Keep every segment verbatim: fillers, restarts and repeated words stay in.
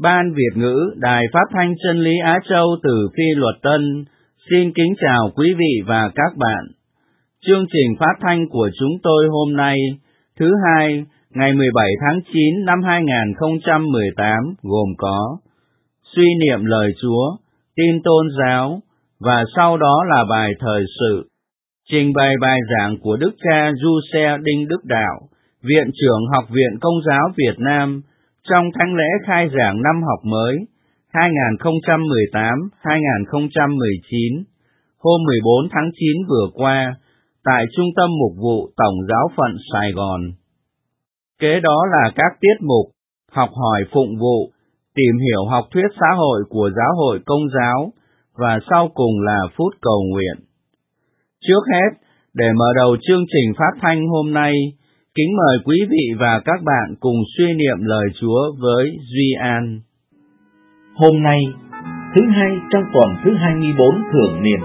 Ban Việt ngữ Đài Phát thanh Chân lý Á Châu từ Phi Luật Tân xin kính chào quý vị và các bạn. Chương trình phát thanh của chúng tôi hôm nay, thứ hai, ngày mười bảy tháng chín năm hai nghìn không trăm mười tám gồm có suy niệm lời Chúa, tin tôn giáo và sau đó là bài thời sự. Trình bày bài giảng của Đức cha Giuse Đinh Đức Đạo, Viện trưởng Học viện Công giáo Việt Nam, trong thánh lễ khai giảng năm học mới hai nghìn không trăm mười tám hai nghìn không trăm mười chín, hôm mười bốn tháng chín vừa qua, tại Trung tâm Mục vụ Tổng giáo phận Sài Gòn. Kế đó là các tiết mục, học hỏi phụng vụ, tìm hiểu học thuyết xã hội của Giáo hội Công giáo, và sau cùng là phút cầu nguyện. Trước hết, để mở đầu chương trình phát thanh hôm nay, kính mời quý vị và các bạn cùng suy niệm lời Chúa với Duy An. Hôm nay, thứ hai trong tuần thứ hai mươi bốn thường niên.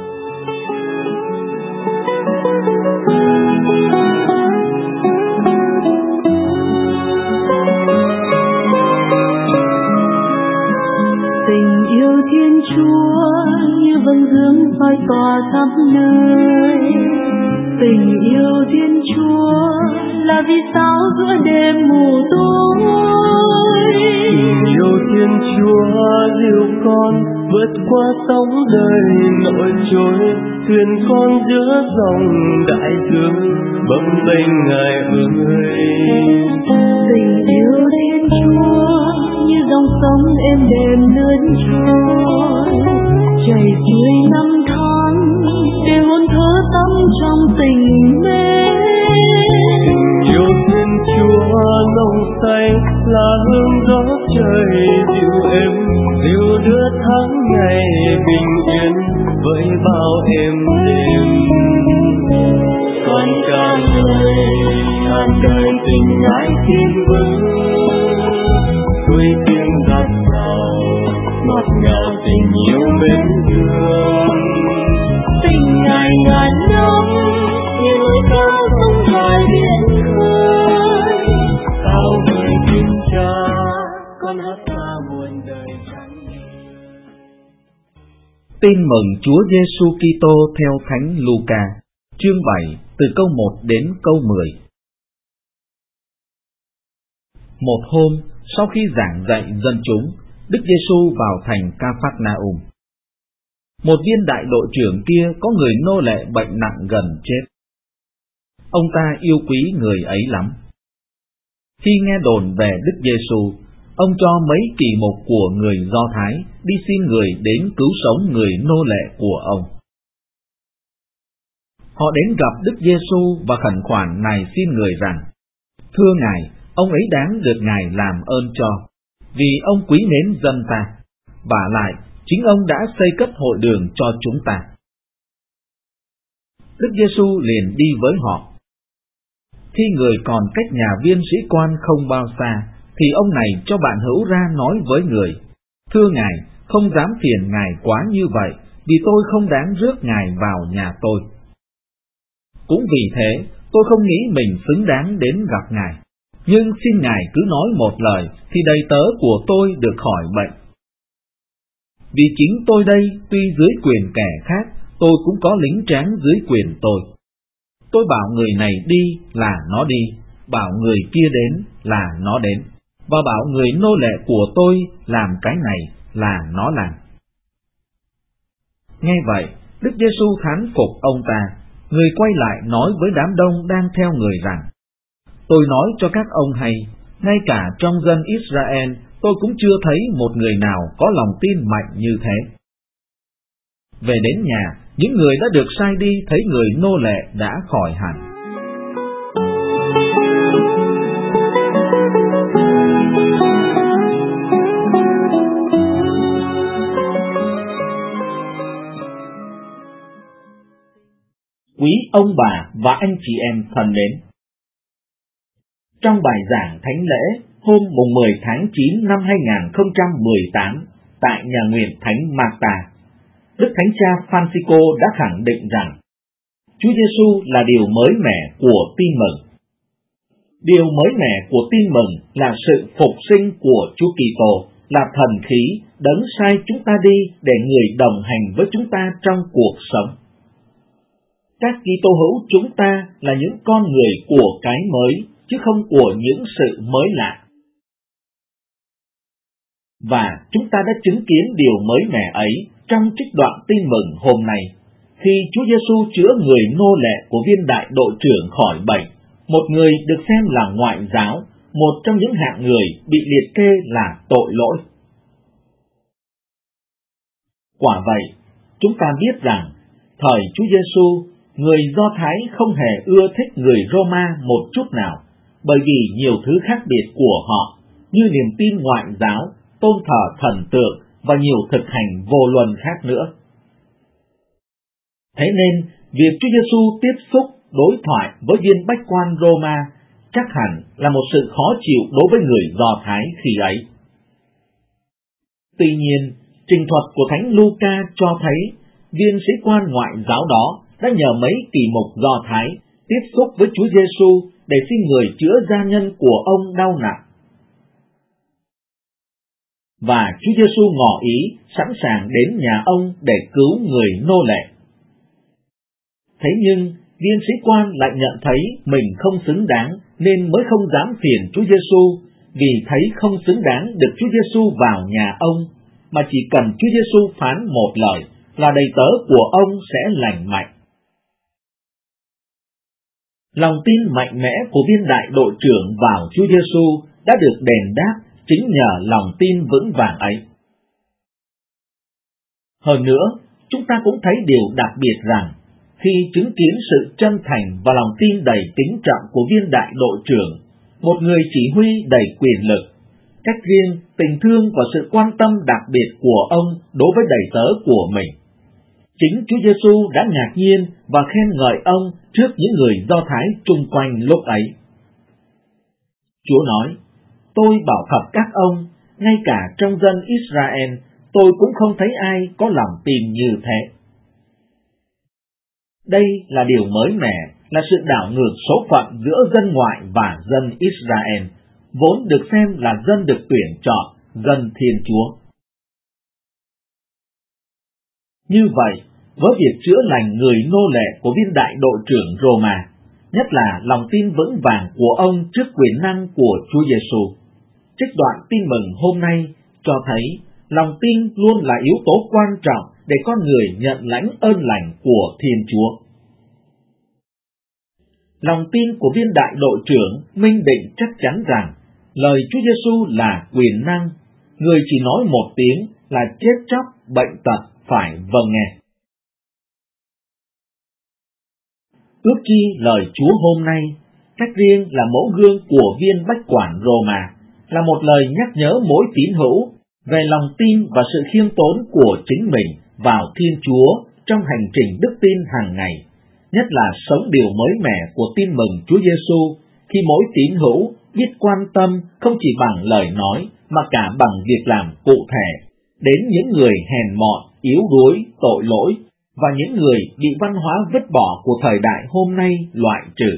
Tình yêu Thiên Chúa như vầng dương soi tỏa khắp nơi. Tình yêu Thiên Chúa là vì sao giữa đêm mù tối. Tình yêu Thiên Chúa dìu con vượt qua sóng đời nổi trôi, thuyền con giữa dòng đại dương bấp bênh Ngài ơi. Tình yêu Thiên Chúa như dòng sông êm đềm lướt trôi, chảy xuôi năm tháng để hồn thở tâm trong tình mến. Tình yêu Thiên Chúa nồng say là hương gió trời dịu êm, dịu đưa tháng ngày bình yên với bao êm đềm. Con ca ngợi ngàn đời tình ái thiên vững, tôi tiếng gặp nhau ngọt ngào tình yêu mến thương. Tình Ngài ngàn năm như núi cao không khỏi biển khơi, cao vời kính Cha con hát ca muôn đời chẳng nghỉ. Tin mừng Chúa Giêsu Kitô theo Thánh Luca, chương bảy, từ câu một đến câu mười. Một hôm, sau khi giảng dạy dân chúng, Đức Giêsu vào thành Ca-phác-na-um. Một viên đại đội trưởng kia có người nô lệ bệnh nặng gần chết. Ông ta yêu quý người ấy lắm. Khi nghe đồn về Đức Giêsu, ông cho mấy kỳ mục của người Do Thái đi xin người đến cứu sống người nô lệ của ông. Họ đến gặp Đức Giêsu và khẩn khoản nài xin người rằng: Thưa Ngài, ông ấy đáng được Ngài làm ơn cho, vì ông quý mến dân ta, vả lại chính ông đã xây cất hội đường cho chúng ta. Đức Giêsu liền đi với họ. Khi người còn cách nhà viên sĩ quan không bao xa, thì ông này cho bạn hữu ra nói với người: Thưa Ngài, không dám phiền Ngài quá như vậy, vì tôi không đáng rước Ngài vào nhà tôi. Cũng vì thế, tôi không nghĩ mình xứng đáng đến gặp Ngài, nhưng xin Ngài cứ nói một lời, thì đầy tớ của tôi được khỏi bệnh. Vì chính tôi đây, tuy dưới quyền kẻ khác, tôi cũng có lính tráng dưới quyền tôi. Tôi bảo người này đi là nó đi, bảo người kia đến là nó đến, và bảo người nô lệ của tôi làm cái này là nó làm. Nghe vậy, Đức Giêsu thán phục ông ta. Người quay lại nói với đám đông đang theo người rằng: Tôi nói cho các ông hay, ngay cả trong dân Israel, tôi cũng chưa thấy một người nào có lòng tin mạnh như thế. Về đến nhà, những người đã được sai đi thấy người nô lệ đã khỏi hẳn. Quý ông bà và anh chị em thân mến, trong bài giảng thánh lễ hôm mùng mười tháng chín năm hai nghìn không trăm mười tám tại nhà nguyện Thánh Marta, Đức Thánh Cha Francisco đã khẳng định rằng Chúa Giêsu là điều mới mẻ của tin mừng. Điều mới mẻ của tin mừng là sự phục sinh của Chúa Kitô, là thần khí đấng sai chúng ta đi để người đồng hành với chúng ta trong cuộc sống. Các Kitô hữu chúng ta là những con người của cái mới, chứ không của những sự mới lạ. Và chúng ta đã chứng kiến điều mới mẻ ấy trong trích đoạn tin mừng hôm nay, khi Chúa Giêsu chữa người nô lệ của viên đại đội trưởng khỏi bệnh, một người được xem là ngoại giáo, một trong những hạng người bị liệt kê là tội lỗi. Quả vậy, chúng ta biết rằng, thời Chúa Giêsu, người Do Thái không hề ưa thích người Roma một chút nào, bởi vì nhiều thứ khác biệt của họ, như niềm tin ngoại giáo, tôn thờ thần tượng và nhiều thực hành vô luân khác nữa. Thế nên, việc Chúa Giêsu tiếp xúc, đối thoại với viên bách quan Roma chắc hẳn là một sự khó chịu đối với người Do Thái khi ấy. Tuy nhiên, trình thuật của Thánh Luca cho thấy viên sĩ quan ngoại giáo đó đã nhờ mấy kỳ mục Do Thái tiếp xúc với Chúa Giêsu để xin người chữa gia nhân của ông đau nặng. Và Chúa Giêsu ngỏ ý sẵn sàng đến nhà ông để cứu người nô lệ. Thế nhưng, viên sĩ quan lại nhận thấy mình không xứng đáng nên mới không dám phiền Chúa Giêsu, vì thấy không xứng đáng được Chúa Giêsu vào nhà ông, mà chỉ cần Chúa Giêsu phán một lời là đầy tớ của ông sẽ lành mạnh. Lòng tin mạnh mẽ của viên đại đội trưởng vào Chúa Giêsu đã được đền đáp chính nhờ lòng tin vững vàng ấy. Hơn nữa, chúng ta cũng thấy điều đặc biệt rằng, khi chứng kiến sự chân thành và lòng tin đầy kính trọng của viên đại đội trưởng, một người chỉ huy đầy quyền lực, cách riêng, tình thương và sự quan tâm đặc biệt của ông đối với đầy tớ của mình, chính Chúa Giêsu đã ngạc nhiên và khen ngợi ông trước những người Do Thái chung quanh lúc ấy. Chúa nói, tôi bảo thật các ông, ngay cả trong dân Israel, tôi cũng không thấy ai có lòng tin như thế. Đây là điều mới mẻ, là sự đảo ngược số phận giữa dân ngoại và dân Israel, vốn được xem là dân được tuyển chọn, dân Thiên Chúa. Như vậy, với việc chữa lành người nô lệ của viên đại đội trưởng Roma, nhất là lòng tin vững vàng của ông trước quyền năng của Chúa Giêsu, trích đoạn tin mừng hôm nay cho thấy lòng tin luôn là yếu tố quan trọng để con người nhận lãnh ơn lành của Thiên Chúa. Lòng tin của viên đại đội trưởng minh định chắc chắn rằng lời Chúa Giêsu là quyền năng, người chỉ nói một tiếng là chết chóc, bệnh tật phải vâng nghe. Ước chi lời Chúa hôm nay, cách riêng là mẫu gương của viên bách quản Roma, là một lời nhắc nhớ mỗi tín hữu về lòng tin và sự khiêm tốn của chính mình vào Thiên Chúa trong hành trình đức tin hàng ngày, nhất là sống điều mới mẻ của tin mừng Chúa Giêsu, khi mỗi tín hữu biết quan tâm không chỉ bằng lời nói mà cả bằng việc làm cụ thể đến những người hèn mọn, yếu đuối, tội lỗi và những người bị văn hóa vứt bỏ của thời đại hôm nay loại trừ.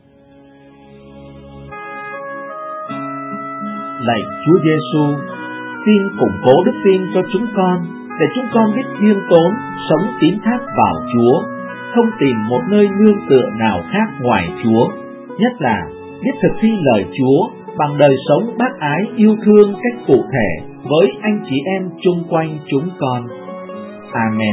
Lạy Chúa Giêsu, xin củng cố đức tin cho chúng con, để chúng con biết khiêm tốn, sống tín thác vào Chúa, không tìm một nơi nương tựa nào khác ngoài Chúa, nhất là biết thực thi lời Chúa bằng đời sống bác ái yêu thương cách cụ thể với anh chị em chung quanh chúng con. Amen.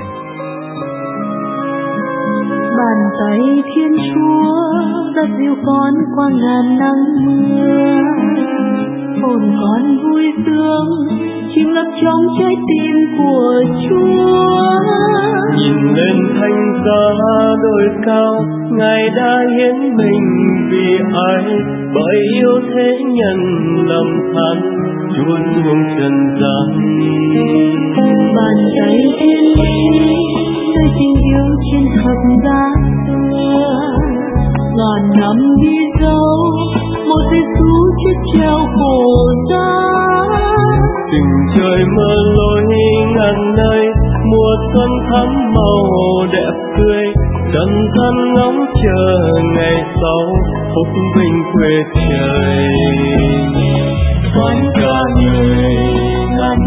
Bàn tay Thiên Chúa đã dìu con qua ngàn nắng mưa, hồn con vui sướng chìm ngập trong trái tim của Chúa. Nhìn lên thánh giá đồi cao, Ngài đã hiến mình vì ai, bởi yêu thế nhân lầm than Chúa xuống trần gian. Bàn tay Thiên Lý nơi tình yêu trên thập giá xưa, ngàn năm đi dấu một Giêsu chết treo khổ giá. Tình trời mơ lối ngàn nơi, mùa xuân thắm màu đẹp tươi, trần gian ngóng chờ ngày sau phúc vinh quê trời. Con ca người ngàn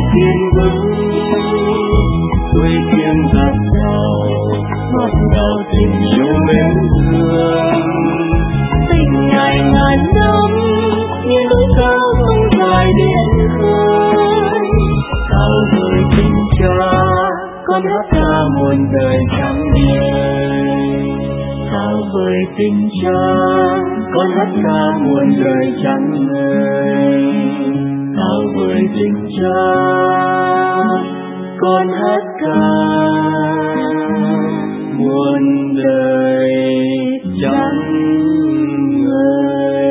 kiên vững, quê kiêng gạt nhau, ngọt ngào tình yêu mến thương. Tình ngày ngàn năm như núi cao không dài đến khơi, Cao vời tình cha, con hát ca muôn đời chẳng nguôi. Cao vời tình cha, con hát ca muôn đời chẳng nguôi. Cao vời tình cha, con hát ca muôn đời chẳng nguôi.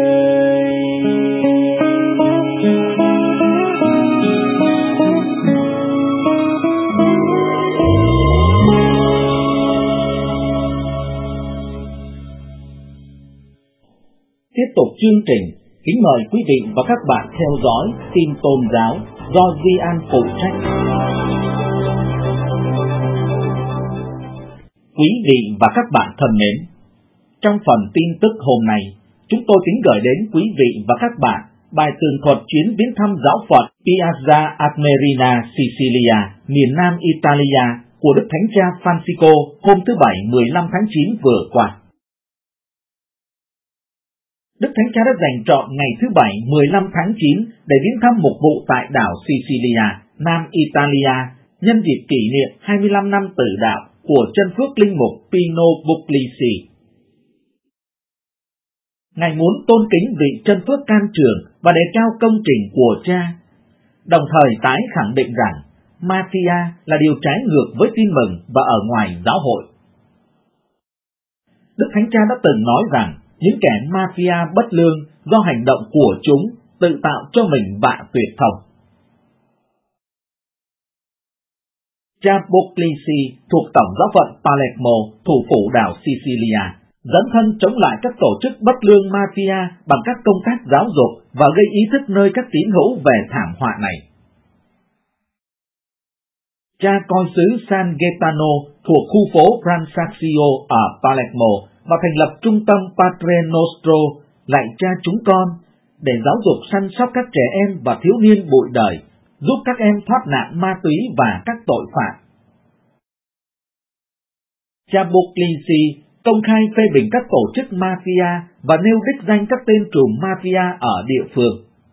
Tiếp tục chương trình, kính mời quý vị và các bạn theo dõi tin tôn giáo do Di An phụ trách. Quý vị và các bạn thân mến, trong phần tin tức hôm nay, chúng tôi kính gửi đến quý vị và các bạn bài tường thuật chuyến viếng thăm giáo phận Piazza Armerina, Sicilia, miền nam Italia của Đức Thánh Cha Francisco hôm thứ Bảy mười lăm tháng chín vừa qua. Đức Thánh Cha đã dành trọn ngày thứ Bảy mười lăm tháng chín để viếng thăm mục vụ tại đảo Sicilia, Nam Italia, nhân dịp kỷ niệm hai mươi lăm năm tử đạo của chân phước linh mục Pino Puglisi. Ngài muốn tôn kính vị chân phước can trường và đề cao công trình của Cha, đồng thời tái khẳng định rằng mafia là điều trái ngược với tin mừng và ở ngoài giáo hội. Đức Thánh Cha đã từng nói rằng những kẻ mafia bất lương do hành động của chúng tự tạo cho mình vạ tuyệt thông. Cha Puglisi thuộc Tổng giáo phận Palermo, thủ phủ đảo Sicilia, dấn thân chống lại các tổ chức bất lương mafia bằng các công tác giáo dục và gây ý thức nơi các tín hữu về thảm họa này. Cha coi xứ San Gaetano thuộc khu phố Brancaccio ở Palermo và thành lập trung tâm Padre Nostro, lạy Cha chúng con, để giáo dục săn sóc các trẻ em và thiếu niên bụi đời, giúp các em thoát nạn ma túy và các tội phạm. Cha Puglisi công khai phê bình các tổ chức mafia và nêu đích danh các tên trùm mafia ở địa phương.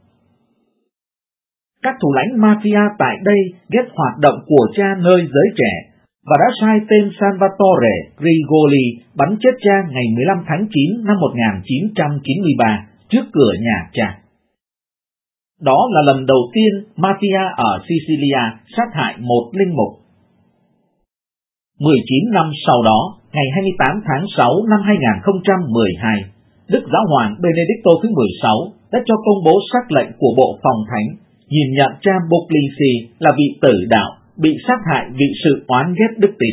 Các thủ lãnh mafia tại đây ghét hoạt động của Cha nơi giới trẻ và đã sai tên Salvatore Grigoli bắn chết Cha ngày mười lăm tháng chín năm một nghìn chín trăm chín mươi ba trước cửa nhà Cha. Đó là lần đầu tiên mafia ở Sicilia sát hại một linh mục. mười chín năm sau đó, ngày hai mươi tám tháng sáu năm hai nghìn không trăm mười hai, Đức Giáo hoàng Benedicto thứ mười sáu đã cho công bố sắc lệnh của Bộ Phòng Thánh, nhìn nhận Cha Puglisi là vị tử đạo, bị sát hại vì sự oán ghét đức tin.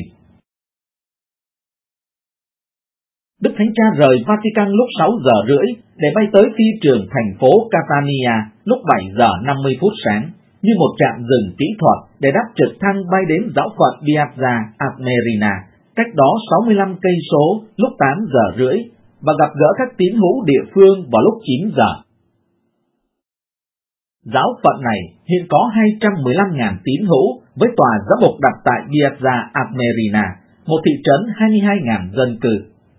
Đức Thánh Cha rời Vatican lúc sáu giờ rưỡi để bay tới phi trường thành phố Catania lúc bảy giờ năm mươi phút sáng, như một trạm dừng kỹ thuật để đáp trực thăng bay đến giáo phận Piazza Armerina, cách đó sáu mươi lăm cây số lúc tám giờ rưỡi và gặp gỡ các tín hữu địa phương vào lúc chín giờ. Giáo phận này hiện có hai trăm mười lăm nghìn tín hữu với tòa giám mục đặt tại Piazza Armerina, một thị trấn hai mươi hai nghìn dân cư.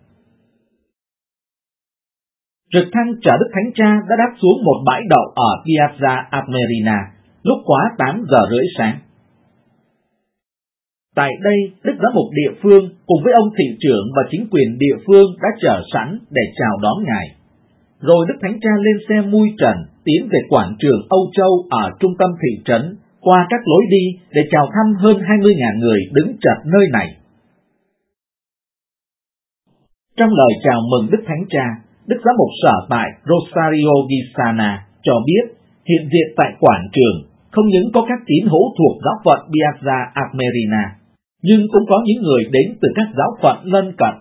Trực thăng chở Đức Thánh Cha đã đáp xuống một bãi đậu ở Piazza Armerina lúc quá tám giờ rưỡi sáng. Tại đây, Đức Giám mục địa phương cùng với ông thị trưởng và chính quyền địa phương đã chờ sẵn để chào đón Ngài. Rồi Đức Thánh Cha lên xe mui trần tiến về quảng trường Âu Châu ở trung tâm thị trấn, qua các lối đi để chào thăm hơn hai mươi nghìn người đứng chật nơi này. Trong lời chào mừng Đức Thánh Cha, Đức Giám mục sở tại Rosario Gisana cho biết hiện diện tại quảng trường không những có các tín hữu thuộc giáo phận Piazza Armerina, nhưng cũng có những người đến từ các giáo phận lân cận.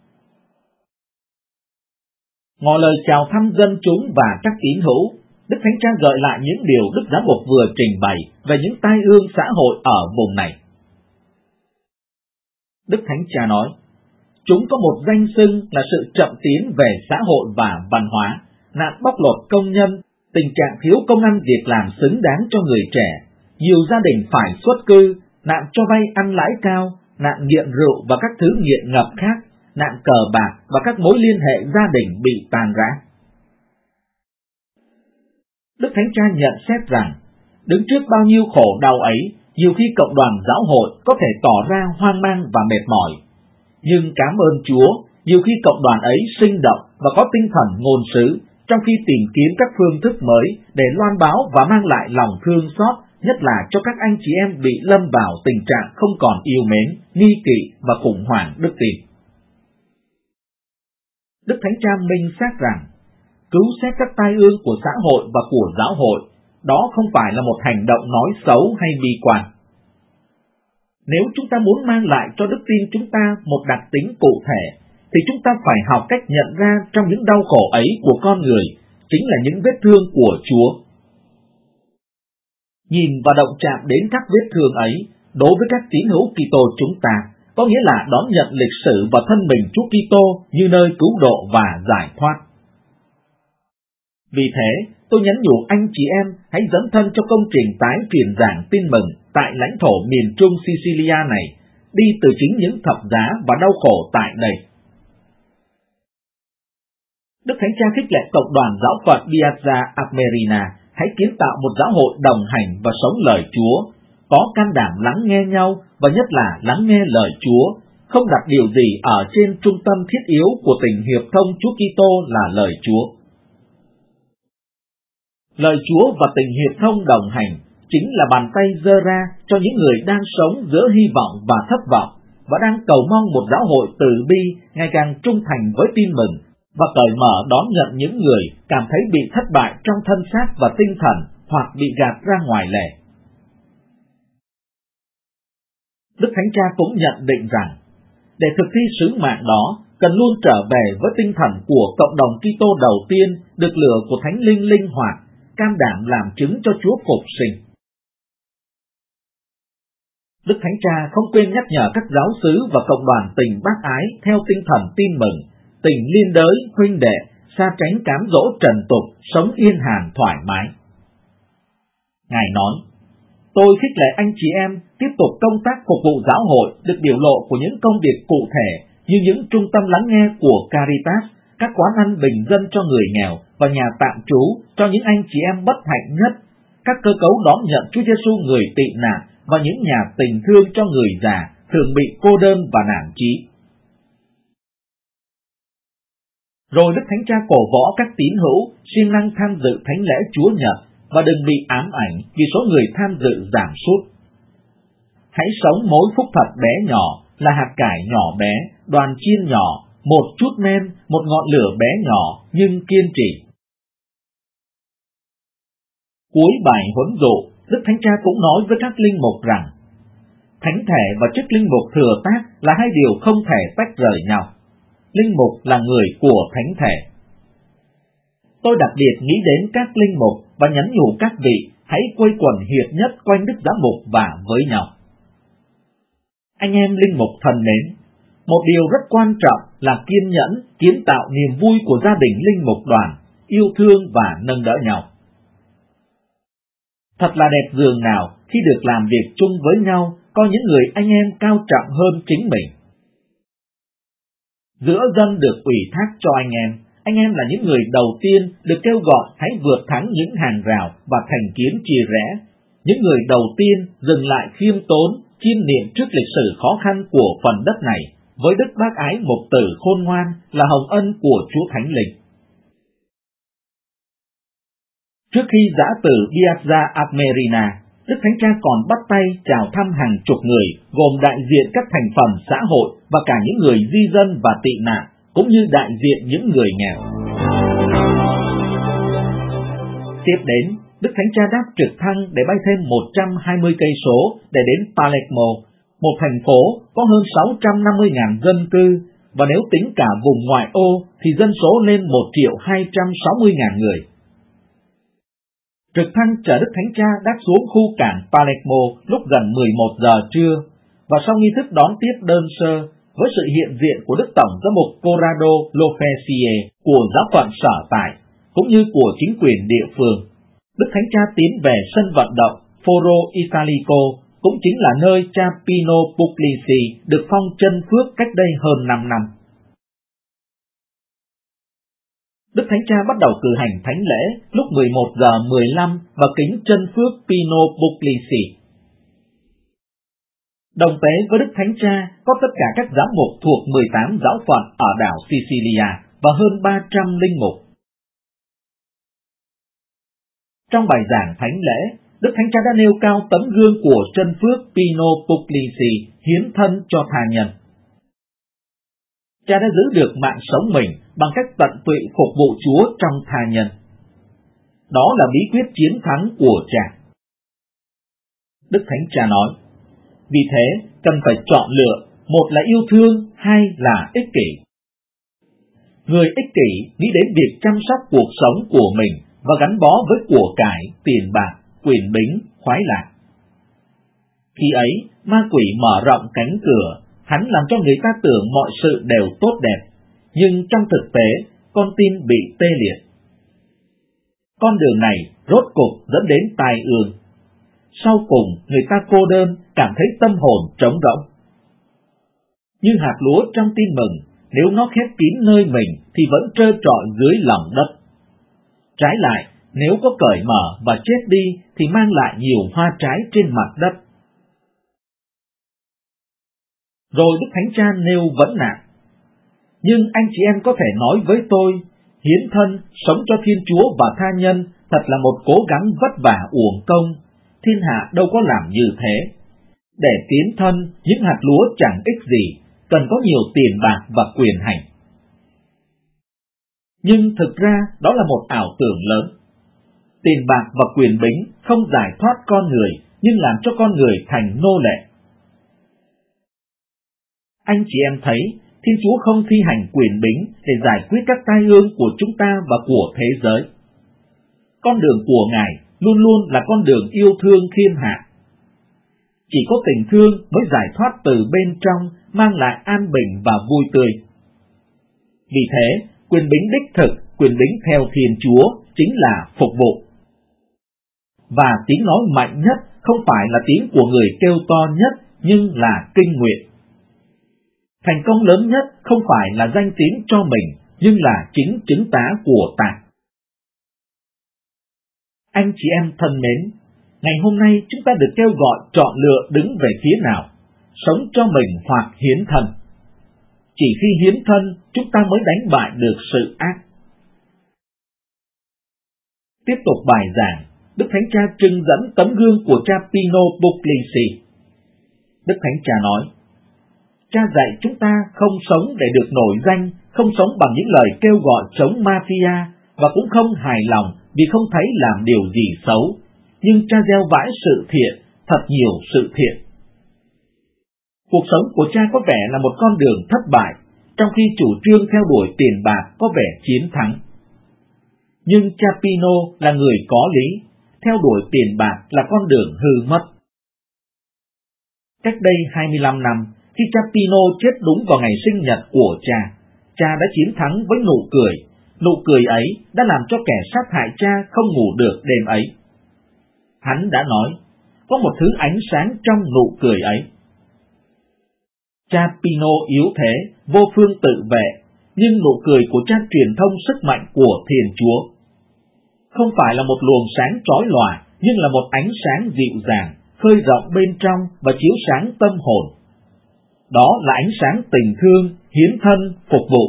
Ngỏ lời chào thăm dân chúng và các tín hữu, Đức Thánh Cha gợi lại những điều Đức Giám mục vừa trình bày về những tai ương xã hội ở vùng này. Đức Thánh Cha nói, chúng có một danh xưng là sự chậm tiến về xã hội và văn hóa, nạn bóc lột công nhân, tình trạng thiếu công ăn việc làm xứng đáng cho người trẻ, nhiều gia đình phải xuất cư, nạn cho vay ăn lãi cao, nạn nghiện rượu và các thứ nghiện ngập khác, nạn cờ bạc và các mối liên hệ gia đình bị tàn rã. Đức Thánh Cha nhận xét rằng, đứng trước bao nhiêu khổ đau ấy, nhiều khi cộng đoàn giáo hội có thể tỏ ra hoang mang và mệt mỏi. Nhưng cảm ơn Chúa, nhiều khi cộng đoàn ấy sinh động và có tinh thần ngôn sứ, trong khi tìm kiếm các phương thức mới để loan báo và mang lại lòng thương xót, nhất là cho các anh chị em bị lâm vào tình trạng không còn yêu mến, nghi kỵ và khủng hoảng đức tin. Đức Thánh Cha minh xác rằng, cứu xét các tai ương của xã hội và của giáo hội, đó không phải là một hành động nói xấu hay bi quan. Nếu chúng ta muốn mang lại cho đức tin chúng ta một đặc tính cụ thể, thì chúng ta phải học cách nhận ra trong những đau khổ ấy của con người, chính là những vết thương của Chúa. Nhìn và động chạm đến các vết thương ấy, đối với các tín hữu Kitô chúng ta, có nghĩa là đón nhận lịch sử và thân mình Chúa Kitô như nơi cứu độ và giải thoát. Vì thế, tôi nhắn nhủ anh chị em hãy dấn thân cho công trình tái truyền giảng tin mừng tại lãnh thổ miền Trung Sicilia này, đi từ chính những thập giá và đau khổ tại đây. Đức Thánh Cha khích lệ cộng đoàn giáo phận Piazza Armerina hãy kiến tạo một giáo hội đồng hành và sống lời Chúa, có can đảm lắng nghe nhau và nhất là lắng nghe lời Chúa, không đặt điều gì ở trên trung tâm thiết yếu của tình hiệp thông Chúa Kitô là lời Chúa. Lời Chúa và tình hiệp thông đồng hành chính là bàn tay giơ ra cho những người đang sống giữa hy vọng và thất vọng và đang cầu mong một giáo hội từ bi ngày càng trung thành với tin mừng và cởi mở đón nhận những người cảm thấy bị thất bại trong thân xác và tinh thần hoặc bị gạt ra ngoài lề. Đức Thánh Cha cũng nhận định rằng, để thực thi sứ mạng đó, cần luôn trở về với tinh thần của cộng đồng Kitô đầu tiên được lửa của Thánh Linh linh hoạt, can đảm làm chứng cho Chúa phục sinh. Đức Thánh Cha không quên nhắc nhở các giáo xứ và cộng đoàn tình bác ái theo tinh thần tin mừng, tình liên đới, huynh đệ, xa tránh cám dỗ trần tục, sống yên hàn thoải mái. Ngài nói, tôi khích lệ anh chị em tiếp tục công tác phục vụ giáo hội được biểu lộ của những công việc cụ thể như những trung tâm lắng nghe của Caritas, các quán ăn bình dân cho người nghèo và nhà tạm trú cho những anh chị em bất hạnh nhất, các cơ cấu đón nhận Chúa Giêsu người tị nạn và những nhà tình thương cho người già thường bị cô đơn và nản chí. Rồi Đức Thánh Cha cổ võ các tín hữu siêng năng tham dự thánh lễ Chúa Nhật và đừng bị ám ảnh vì số người tham dự giảm sút. Hãy sống mỗi phúc thật bé nhỏ là hạt cải nhỏ bé, đoàn chiên nhỏ, một chút men, một ngọn lửa bé nhỏ nhưng kiên trì. Cuối bài huấn dụ, Đức Thánh Cha cũng nói với các linh mục rằng, thánh thể và chức linh mục thừa tác là hai điều không thể tách rời nhau. Linh mục là người của thánh thể. Tôi đặc biệt nghĩ đến các linh mục và nhắn nhủ các vị hãy quây quần hiệp nhất quanh Đức Giám mục và với nhau. Anh em linh mục thân mến, một điều rất quan trọng là kiên nhẫn, kiến tạo niềm vui của gia đình linh mục đoàn, yêu thương và nâng đỡ nhau. Thật là đẹp dường nào khi được làm việc chung với nhau, có những người anh em cao trọng hơn chính mình. Giữa dân được ủy thác cho anh em, anh em là những người đầu tiên được kêu gọi hãy vượt thắng những hàng rào và thành kiến chia rẽ, những người đầu tiên dừng lại khiêm tốn, chiêm niệm trước lịch sử khó khăn của phần đất này, với đức bác ái mục tử khôn ngoan là hồng ân của Chúa Thánh Linh. Trước khi giã từ Piazza Armerina, Đức Thánh Cha còn bắt tay chào thăm hàng chục người, gồm đại diện các thành phần xã hội và cả những người di dân và tị nạn, cũng như đại diện những người nghèo. Tiếp đến, Đức Thánh Cha đáp trực thăng để bay thêm một trăm hai mươi cây số để đến Palermo, một thành phố có hơn sáu trăm năm mươi nghìn dân cư, và nếu tính cả vùng ngoại ô thì dân số lên một triệu hai trăm sáu mươi nghìn người. Trực thăng chở Đức Thánh Cha đáp xuống khu cảng Palermo lúc gần mười một giờ trưa, và sau nghi thức đón tiếp đơn sơ, với sự hiện diện của Đức Tổng giám mục Corrado Lofesie của giáo phận sở tại, cũng như của chính quyền địa phương, Đức Thánh Cha tiến về sân vận động Foro Italico cũng chính là nơi cha Pino Puglisi được phong chân phước cách đây hơn năm năm. Đức Thánh Cha bắt đầu cử hành thánh lễ lúc mười một giờ mười lăm và kính chân phước Pino Puglisi. Đồng tế với Đức Thánh Cha có tất cả các giám mục thuộc mười tám giáo phận ở đảo Sicilia và hơn ba trăm linh mục. Trong bài giảng thánh lễ, Đức Thánh Cha đã nêu cao tấm gương của chân phước Pino Puglisi hiến thân cho tha nhân. Cha đã giữ được mạng sống mình bằng cách tận tụy phục vụ Chúa trong tha nhân. Đó là bí quyết chiến thắng của cha. Đức Thánh Cha nói, vì thế cần phải chọn lựa, một là yêu thương, hai là ích kỷ. Người ích kỷ nghĩ đến việc chăm sóc cuộc sống của mình và gắn bó với của cải, tiền bạc, quyền bính, khoái lạc. Khi ấy, ma quỷ mở rộng cánh cửa, hắn làm cho người ta tưởng mọi sự đều tốt đẹp, nhưng trong thực tế, con tim bị tê liệt. Con đường này rốt cục dẫn đến tai ương. Sau cùng, người ta cô đơn, cảm thấy tâm hồn trống rỗng. Như hạt lúa trong tin mừng, nếu nó khép kín nơi mình thì vẫn trơ trọi dưới lòng đất. Trái lại, nếu có cởi mở và chết đi thì mang lại nhiều hoa trái trên mặt đất. Rồi Đức Thánh Cha nêu vấn nạn. Nhưng anh chị em có thể nói với tôi, hiến thân, sống cho Thiên Chúa và tha nhân thật là một cố gắng vất vả uổng công. Thiên hạ đâu có làm như thế. Để tiến thân, những hạt lúa chẳng ích gì, cần có nhiều tiền bạc và quyền hành. Nhưng thực ra đó là một ảo tưởng lớn. Tiền bạc và quyền bính không giải thoát con người, nhưng làm cho con người thành nô lệ. Anh chị em thấy, Thiên Chúa không thi hành quyền bính để giải quyết các tai ương của chúng ta và của thế giới. Con đường của Ngài luôn luôn là con đường yêu thương khiêm hạ. Chỉ có tình thương mới giải thoát từ bên trong, mang lại an bình và vui tươi. Vì thế, quyền bính đích thực, quyền bính theo Thiên Chúa chính là phục vụ. Và tiếng nói mạnh nhất không phải là tiếng của người kêu to nhất, nhưng là kinh nguyện. Thành công lớn nhất không phải là danh tiếng cho mình, nhưng là chính chứng tá của ta. Anh chị em thân mến, ngày hôm nay chúng ta được kêu gọi chọn lựa đứng về phía nào, sống cho mình hoặc hiến thân. Chỉ khi hiến thân, chúng ta mới đánh bại được sự ác. Tiếp tục bài giảng, Đức Thánh Cha trưng dẫn tấm gương của cha Pino Puglisi. Đức Thánh Cha nói, cha dạy chúng ta không sống để được nổi danh, không sống bằng những lời kêu gọi chống mafia, và cũng không hài lòng vì không thấy làm điều gì xấu, nhưng cha gieo vãi sự thiện, thật nhiều sự thiện. Cuộc sống của cha có vẻ là một con đường thất bại, trong khi chủ trương theo đuổi tiền bạc có vẻ chiến thắng. Nhưng cha Pino là người có lý, theo đuổi tiền bạc là con đường hư mất. Cách đây hai mươi lăm năm, khi cha Pino chết đúng vào ngày sinh nhật của cha, cha đã chiến thắng với nụ cười. Nụ cười ấy đã làm cho kẻ sát hại cha không ngủ được đêm ấy. Hắn đã nói, có một thứ ánh sáng trong nụ cười ấy. Cha Pino yếu thế, vô phương tự vệ, nhưng nụ cười của cha truyền thông sức mạnh của Thiên Chúa. Không phải là một luồng sáng chói lòa, nhưng là một ánh sáng dịu dàng, khơi rộng bên trong và chiếu sáng tâm hồn. Đó là ánh sáng tình thương, hiến thân, phục vụ.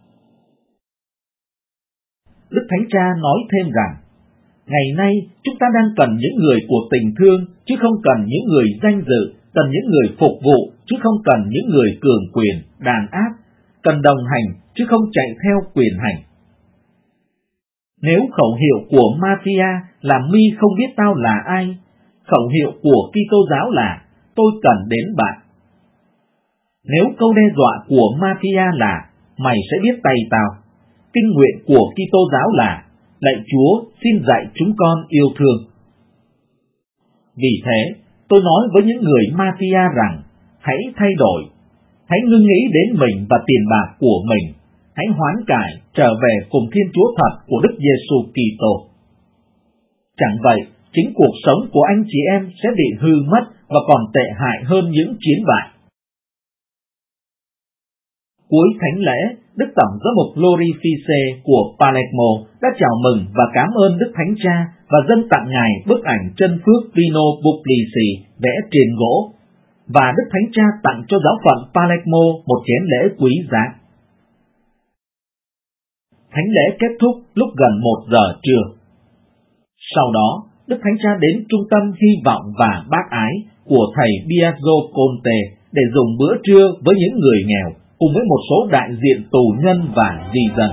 Đức Thánh Cha nói thêm rằng, ngày nay chúng ta đang cần những người của tình thương, chứ không cần những người danh dự, cần những người phục vụ, chứ không cần những người cường quyền, đàn áp, cần đồng hành, chứ không chạy theo quyền hành. Nếu khẩu hiệu của mafia là mi không biết tao là ai, khẩu hiệu của Kitô giáo là tôi cần đến bạn. Nếu câu đe dọa của mafia là mày sẽ biết tay tao, kinh nguyện của Kitô giáo là lạy Chúa xin dạy chúng con yêu thương. Vì thế, tôi nói với những người mafia rằng, hãy thay đổi, hãy ngưng nghĩ đến mình và tiền bạc của mình, hãy hoán cải trở về cùng Thiên Chúa thật của Đức Giêsu Kitô. Chẳng vậy, chính cuộc sống của anh chị em sẽ bị hư mất và còn tệ hại hơn những chiến bại. Cuối thánh lễ, Đức Tổng giám mục Lorifice của Palermo đã chào mừng và cảm ơn Đức Thánh Cha và dâng tặng Ngài bức ảnh chân phước Pino Puglisi vẽ trên gỗ, và Đức Thánh Cha tặng cho giáo phận Palermo một chén lễ quý giá. Thánh lễ kết thúc lúc gần một giờ trưa. Sau đó, Đức Thánh Cha đến trung tâm hy vọng và bác ái của thầy Biagio Conte để dùng bữa trưa với những người nghèo, cùng với một số đại diện tù nhân và di dân.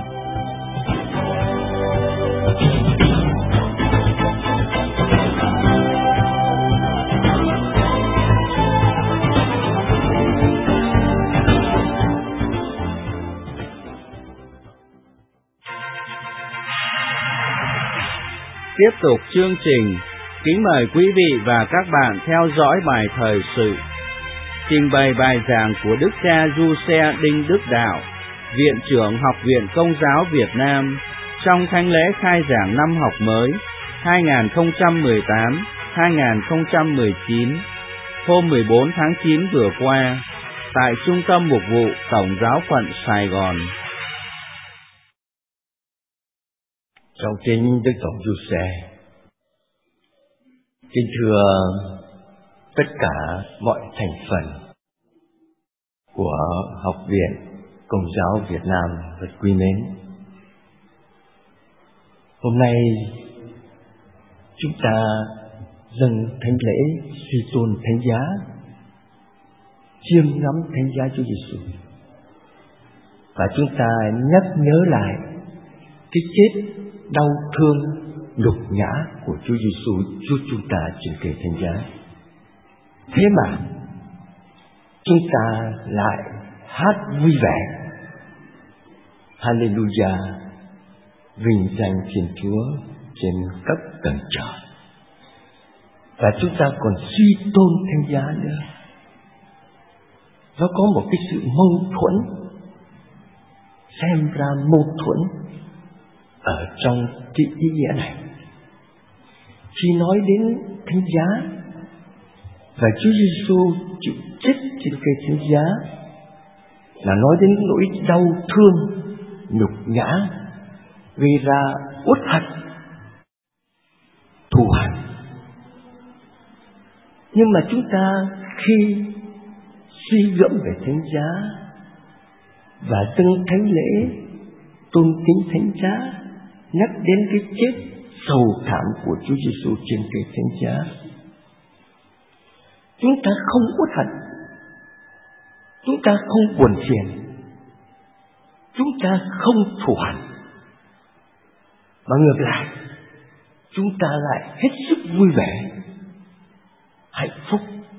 Tiếp tục chương trình, kính mời quý vị và các bạn theo dõi bài thời sự. Trình bày bài giảng của Đức cha Giuse Đinh Đức Đạo, Viện trưởng Học viện Công giáo Việt Nam, trong thánh lễ khai giảng năm học mới hai nghìn không trăm mười tám hai nghìn không trăm mười chín, hôm mười bốn tháng chín vừa qua, tại Trung tâm Mục vụ Tổng giáo phận Sài Gòn. Trong chính Đức Tổng Giuse, kính thưa tất cả mọi thành phần của Học viện Công giáo Việt Nam thật quý mến. Hôm nay chúng ta dâng thánh lễ suy tôn thánh giá, chiêm ngắm thánh giá Chúa Giêsu, và chúng ta nhắc nhớ lại cái chết đau thương nhục nhã của Chúa Giêsu giúp chúng ta trên cây thánh giá. Thế mà chúng ta lại hát vui vẻ Hallelujah, vinh danh Thiên Chúa trên các tầng trời, và chúng ta còn suy tôn thánh giá nữa. Nó có một cái sự mâu thuẫn, xem ra mâu thuẫn ở trong cái ý nghĩa này. Khi nói đến thánh giá và Chúa Giêsu chịu chết trên cây thánh giá, là nói đến nỗi đau thương, nhục nhã, gây ra uất hận, thù hằn. Nhưng mà chúng ta khi suy gẫm về thánh giá và dâng thánh lễ tôn kính thánh giá, nhắc đến cái chết sầu thảm của Chúa Giêsu trên cây thánh giá, chúng ta không uất hận, chúng ta không buồn phiền, chúng ta không thù hằn, mà ngược lại chúng ta lại hết sức vui vẻ, hạnh phúc.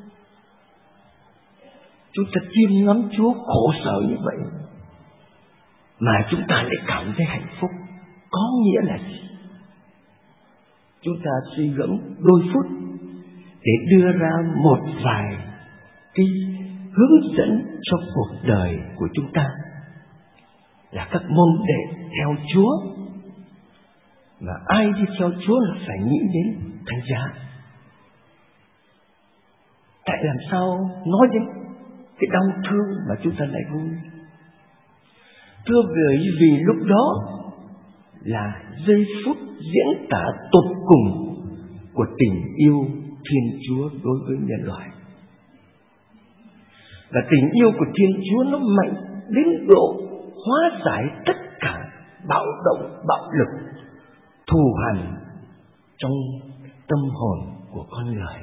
Chúng ta chiêm ngắm Chúa khổ sở như vậy mà chúng ta lại cảm thấy hạnh phúc. Có nghĩa là gì? Chúng ta suy gẫm đôi phút để đưa ra một vài cái hướng dẫn cho cuộc đời của chúng ta, là các môn đệ theo Chúa. Và ai đi theo Chúa là phải nghĩ đến thánh giá. Tại làm sao nói đến cái đau thương mà chúng ta lại vui? Thưa bởi vì lúc đó là giây phút diễn tả tột cùng của tình yêu Thiên Chúa đối với nhân loại. Và tình yêu của Thiên Chúa nó mạnh đến độ hóa giải tất cả bạo động, bạo lực, thù hằn trong tâm hồn của con người.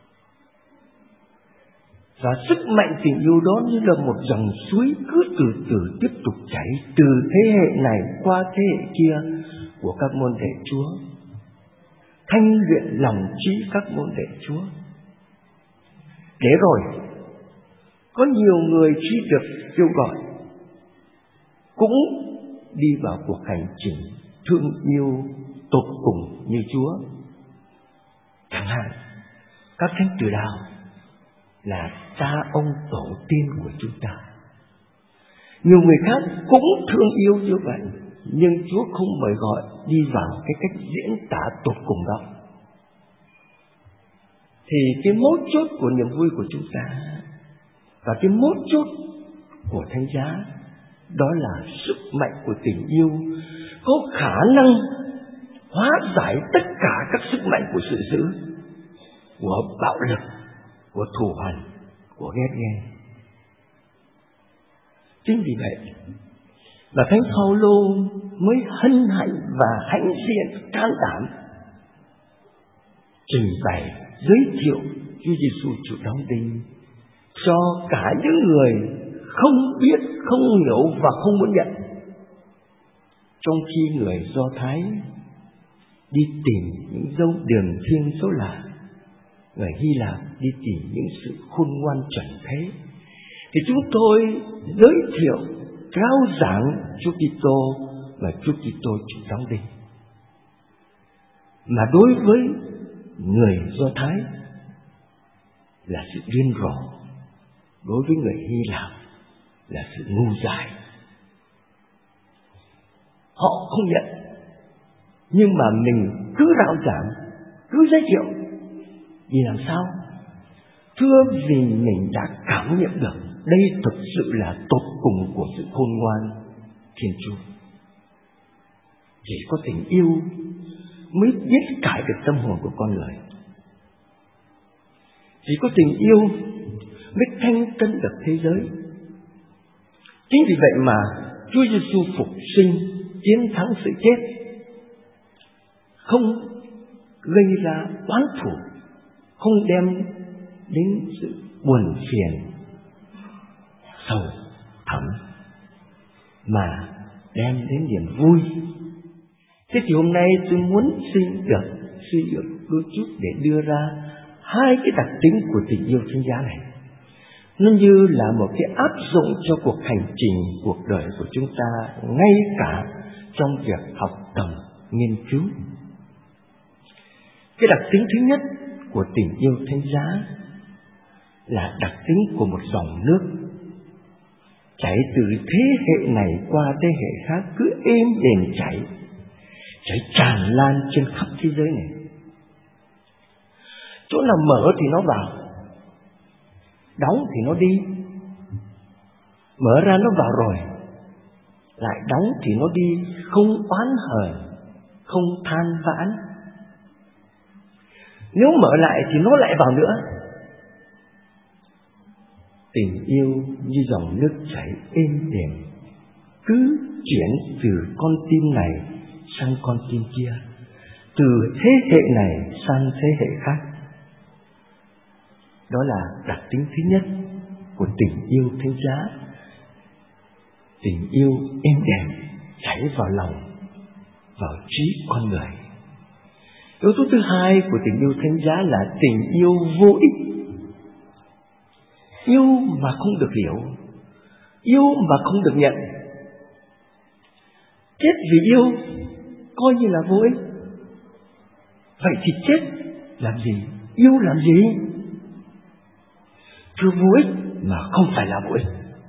Và sức mạnh tình yêu đó như là một dòng suối cứ từ từ tiếp tục chảy từ thế hệ này qua thế hệ kia của các môn đệ Chúa, thanh luyện lòng trí các môn đệ Chúa. Để rồi có nhiều người khi được kêu gọi cũng đi vào cuộc hành trình thương yêu tột cùng như Chúa. Chẳng hạn các thánh tử đạo là cha ông tổ tiên của chúng ta. Nhiều người khác cũng thương yêu như vậy, nhưng Chúa không mời gọi đi vào cái cách diễn tả tột cùng đó. Thì cái mấu chốt của niềm vui của chúng ta và cái mấu chốt của thánh giá đó là sức mạnh của tình yêu có khả năng hóa giải tất cả các sức mạnh của sự dữ, của bạo lực, của thù hằn, của ghét ghen. Chính vì vậy mà Thánh Phaolô mới hân hạnh và hãnh diện can đảm trình bày giới thiệu Chúa Giêsu chủ đóng đinh cho cả những người không biết, không hiểu và không muốn nhận. Trong khi người Do Thái đi tìm những dấu đường thiêng số lạ, người Hy Lạp đi tìm những sự khôn ngoan trần thế, thì chúng tôi giới thiệu rao giảng Chúa Kitô và Chúa Kitô chủ đóng đinh. Mà đối với người Do Thái là sự điên rồ, đối với người Hy Lạp là sự ngu dại. Họ không nhận, nhưng mà mình cứ rao giảng, cứ giới thiệu. Vì làm sao? Thưa, vì mình đã cảm nhận được đây thực sự là tột cùng của sự khôn ngoan Thiên Chúa. Chỉ có tình yêu mới biết cải được tâm hồn của con người. Chỉ có tình yêu mới thanh tân được thế giới. Chính vì vậy mà Chúa Giêsu phục sinh, chiến thắng sự chết, không gây ra oán thù, không đem đến sự buồn phiền, sầu thẳm, mà đem đến niềm vui. Thế thì hôm nay tôi muốn xin được suy luận đôi chút để đưa ra hai cái đặc tính của tình yêu thánh giá này. Nó như là một cái áp dụng cho cuộc hành trình cuộc đời của chúng ta, ngay cả trong việc học tập, nghiên cứu. Cái đặc tính thứ nhất của tình yêu thánh giá là đặc tính của một dòng nước chảy từ thế hệ này qua thế hệ khác, cứ êm đềm chảy, chảy tràn lan trên khắp thế giới này. Chỗ nào mở thì nó vào, đóng thì nó đi. Mở ra nó vào rồi, lại đóng thì nó đi, không oán hờn, không than vãn. Nếu mở lại thì nó lại vào nữa. Tình yêu như dòng nước chảy êm đềm, cứ chuyển từ con tim này sang con tim kia, từ thế hệ này sang thế hệ khác. Đó là đặc tính thứ nhất của tình yêu thánh giá. Tình yêu êm đềm chảy vào lòng, vào trí con người. Yếu tố thứ hai của tình yêu thánh giá là tình yêu vô ích. Yêu mà không được hiểu, yêu mà không được nhận. Chết vì yêu coi như là vô ích. Vậy thì chết làm gì? Yêu làm gì? Thưa, vô ích mà không phải là vô ích.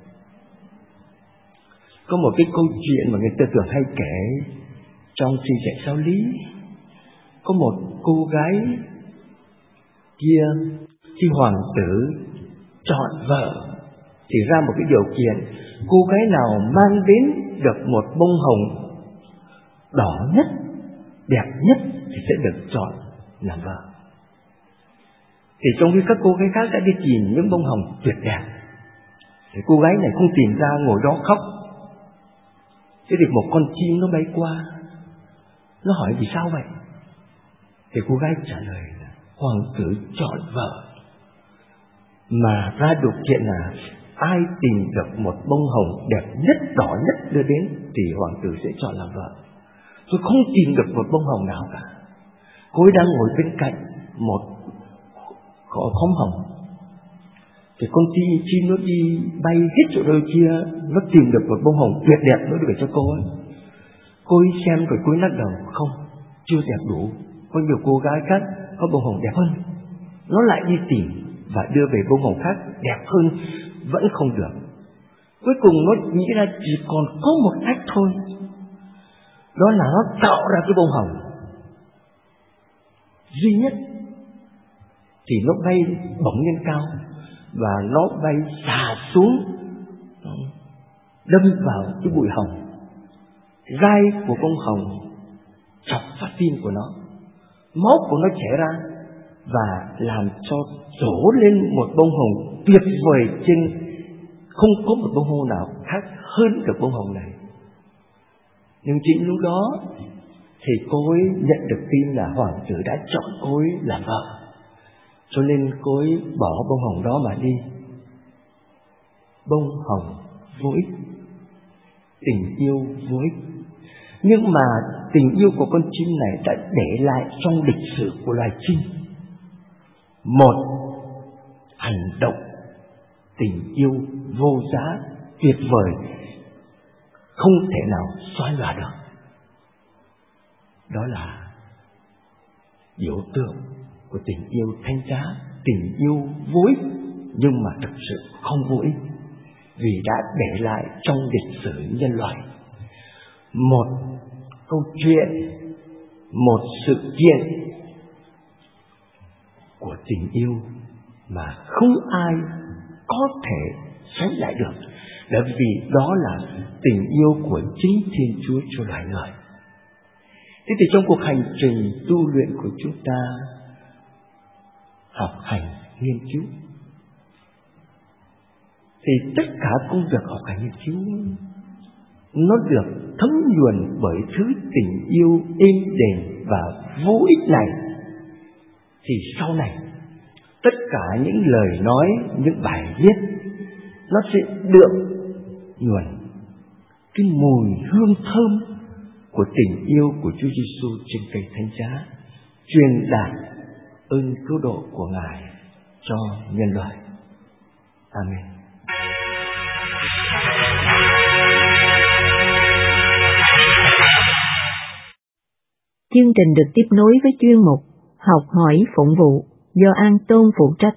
Có một cái câu chuyện mà người ta thường hay kể trong Thi Dạy Giáo Lý. Có một cô gái kia, khi hoàng tử chọn vợ thì ra một cái điều kiện, cô gái nào mang đến được một bông hồng đỏ nhất, đẹp nhất thì sẽ được chọn làm vợ. Thì trong khi các cô gái khác đã đi tìm những bông hồng tuyệt đẹp, thì cô gái này không tìm ra, ngồi đó khóc. Thế thì một con chim nó bay qua, nó hỏi vì sao vậy? Thì cô gái trả lời là hoàng tử chọn vợ mà ra điều kiện là ai tìm được một bông hồng đẹp nhất, đỏ nhất đưa đến thì hoàng tử sẽ chọn làm vợ. Tôi không tìm được một bông hồng nào cả. Cô ấy đang ngồi bên cạnh một khóm hồng, thì con chim chim nó đi bay hết chỗ nơi kia, nó tìm được một bông hồng tuyệt đẹp, nó đưa về cho cô ấy. Cô ấy xem rồi cô ấy lắc đầu, không, chưa đẹp đủ, có nhiều cô gái khác có bông hồng đẹp hơn. Nó lại đi tìm và đưa về bông hồng khác đẹp hơn, vẫn không được. Cuối cùng nó nghĩ ra chỉ còn có một cách thôi, đó là nó tạo ra cái bông hồng duy nhất thì nó bay bổng lên cao và nó bay xà xuống, đâm vào cái bụi hồng. Gai của bông hồng chọc phát tim của nó, máu của nó chảy ra và làm cho trổ lên một bông hồng tuyệt vời, trên không có một bông hồng nào khác hơn được bông hồng này. Nhưng chính lúc đó thì cô ấy nhận được tin là hoàng tử đã chọn cô ấy làm vợ, cho nên cô ấy bỏ bông hồng đó mà đi. Bông hồng vô ích, tình yêu vô ích, nhưng mà tình yêu của con chim này đã để lại trong lịch sử của loài chim một hành động tình yêu vô giá, tuyệt vời, không thể nào xóa nhòa được. Đó là biểu tượng của tình yêu thánh giá, tình yêu vô ích nhưng mà thực sự không vô ích, vì đã để lại trong lịch sử nhân loại một câu chuyện, một sự kiện của tình yêu mà không ai có thể sánh lại được, bởi vì đó là tình yêu của chính Thiên Chúa cho loài người. Thế thì trong cuộc hành trình tu luyện của chúng ta, học hành nghiên cứu, thì tất cả công việc học hành nghiên cứu nó được thấm nhuần bởi thứ tình yêu êm đềm và vô ích này, thì sau này tất cả những lời nói, những bài viết nó sẽ đượm nhuần cái mùi hương thơm của tình yêu của Chúa Giêsu trên cây thánh giá, truyền đạt ơn cứu độ của Ngài cho nhân loại. Amen. Chương trình được tiếp nối với chuyên mục Học hỏi phụng vụ do An Tôn phụ trách.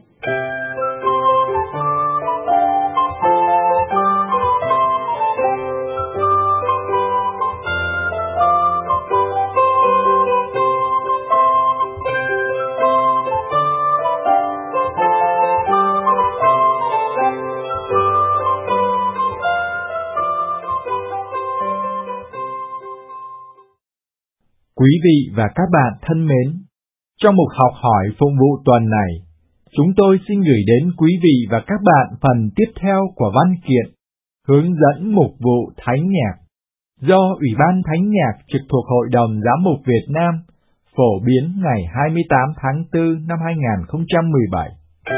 Quý vị và các bạn thân mến, trong mục học hỏi phụng vụ tuần này, chúng tôi xin gửi đến quý vị và các bạn phần tiếp theo của văn kiện hướng dẫn mục vụ thánh nhạc do Ủy ban Thánh nhạc trực thuộc Hội đồng Giám mục Việt Nam phổ biến ngày hai mươi tám tháng tư năm hai nghìn không trăm mười bảy.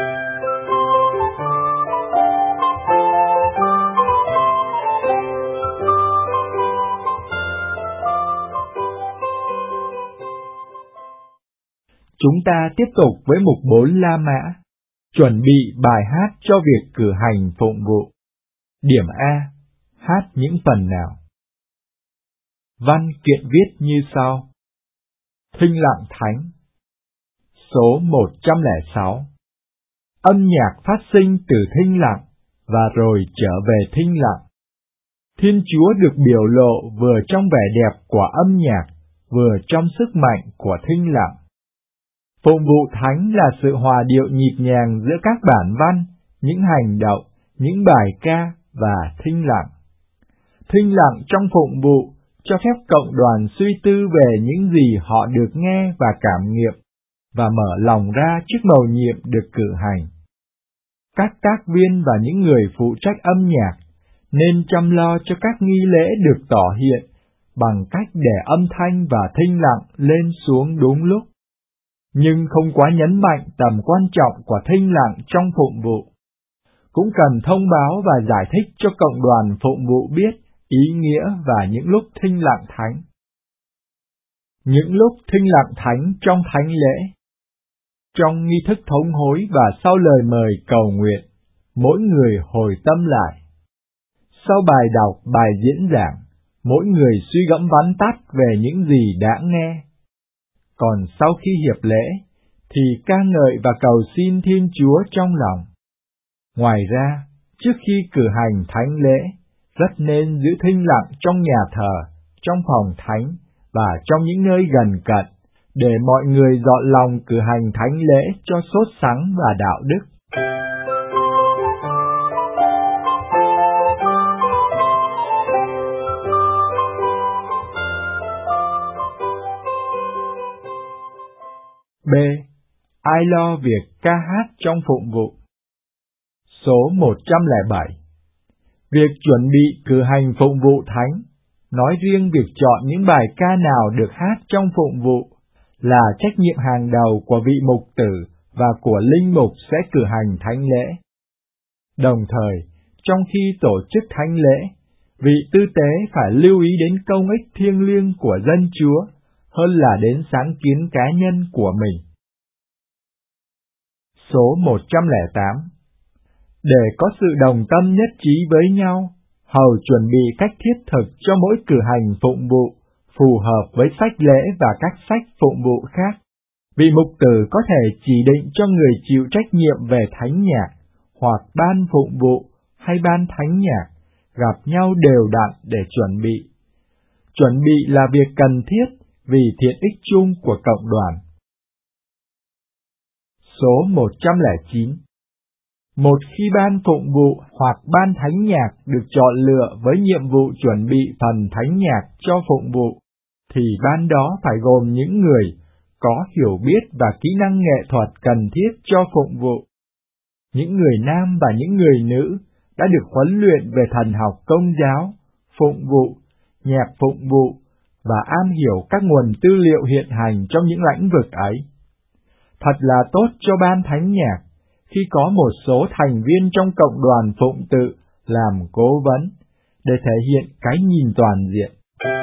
Chúng ta tiếp tục với mục bốn La Mã, chuẩn bị bài hát cho việc cử hành phụng vụ. Điểm A, hát những phần nào. Văn kiện viết như sau. Thinh lặng thánh. Số một trăm lẻ sáu. Âm nhạc phát sinh từ thinh lặng và rồi trở về thinh lặng. Thiên Chúa được biểu lộ vừa trong vẻ đẹp của âm nhạc, vừa trong sức mạnh của thinh lặng. Phụng vụ thánh là sự hòa điệu nhịp nhàng giữa các bản văn, những hành động, những bài ca và thinh lặng. Thinh lặng trong phụng vụ cho phép cộng đoàn suy tư về những gì họ được nghe và cảm nghiệm, và mở lòng ra trước mầu nhiệm được cử hành. Các tác viên và những người phụ trách âm nhạc nên chăm lo cho các nghi lễ được tỏ hiện bằng cách để âm thanh và thinh lặng lên xuống đúng lúc, nhưng không quá nhấn mạnh tầm quan trọng của thinh lặng trong phụng vụ. Cũng cần thông báo và giải thích cho cộng đoàn phụng vụ biết ý nghĩa và những lúc thinh lặng thánh. Những lúc thinh lặng thánh trong thánh lễ. Trong nghi thức thống hối và sau lời mời cầu nguyện, mỗi người hồi tâm lại. Sau bài đọc, bài diễn giảng, mỗi người suy gẫm vắn tắt về những gì đã nghe. Còn sau khi hiệp lễ, thì ca ngợi và cầu xin Thiên Chúa trong lòng. Ngoài ra, trước khi cử hành thánh lễ, rất nên giữ thinh lặng trong nhà thờ, trong phòng thánh và trong những nơi gần cận, để mọi người dọn lòng cử hành thánh lễ cho sốt sắng và đạo đức. B. Ai lo việc ca hát trong phụng vụ? Số một trăm lẻ bảy. Việc chuẩn bị cử hành phụng vụ thánh, nói riêng việc chọn những bài ca nào được hát trong phụng vụ, là trách nhiệm hàng đầu của vị mục tử và của linh mục sẽ cử hành thánh lễ. Đồng thời, trong khi tổ chức thánh lễ, vị tư tế phải lưu ý đến công ích thiêng liêng của dân Chúa hơn là đến sáng kiến cá nhân của mình. Số một trăm lẻ tám. Để có sự đồng tâm nhất trí với nhau, hầu chuẩn bị cách thiết thực cho mỗi cử hành phụng vụ, phù hợp với sách lễ và các sách phụng vụ khác, vị mục tử có thể chỉ định cho người chịu trách nhiệm về thánh nhạc, hoặc ban phụng vụ hay ban thánh nhạc, gặp nhau đều đặn để chuẩn bị. Chuẩn bị là việc cần thiết vì thiện ích chung của cộng đoàn. Số một trăm lẻ chín. Một khi ban phụng vụ hoặc ban thánh nhạc được chọn lựa với nhiệm vụ chuẩn bị phần thánh nhạc cho phụng vụ, thì ban đó phải gồm những người có hiểu biết và kỹ năng nghệ thuật cần thiết cho phụng vụ. Những người nam và những người nữ đã được huấn luyện về thần học công giáo, phụng vụ, nhạc phụng vụ và am hiểu các nguồn tư liệu hiện hành trong những lĩnh vực ấy. Thật là tốt cho ban thánh nhạc khi có một số thành viên trong cộng đoàn phụng tự làm cố vấn, để thể hiện cái nhìn toàn diện.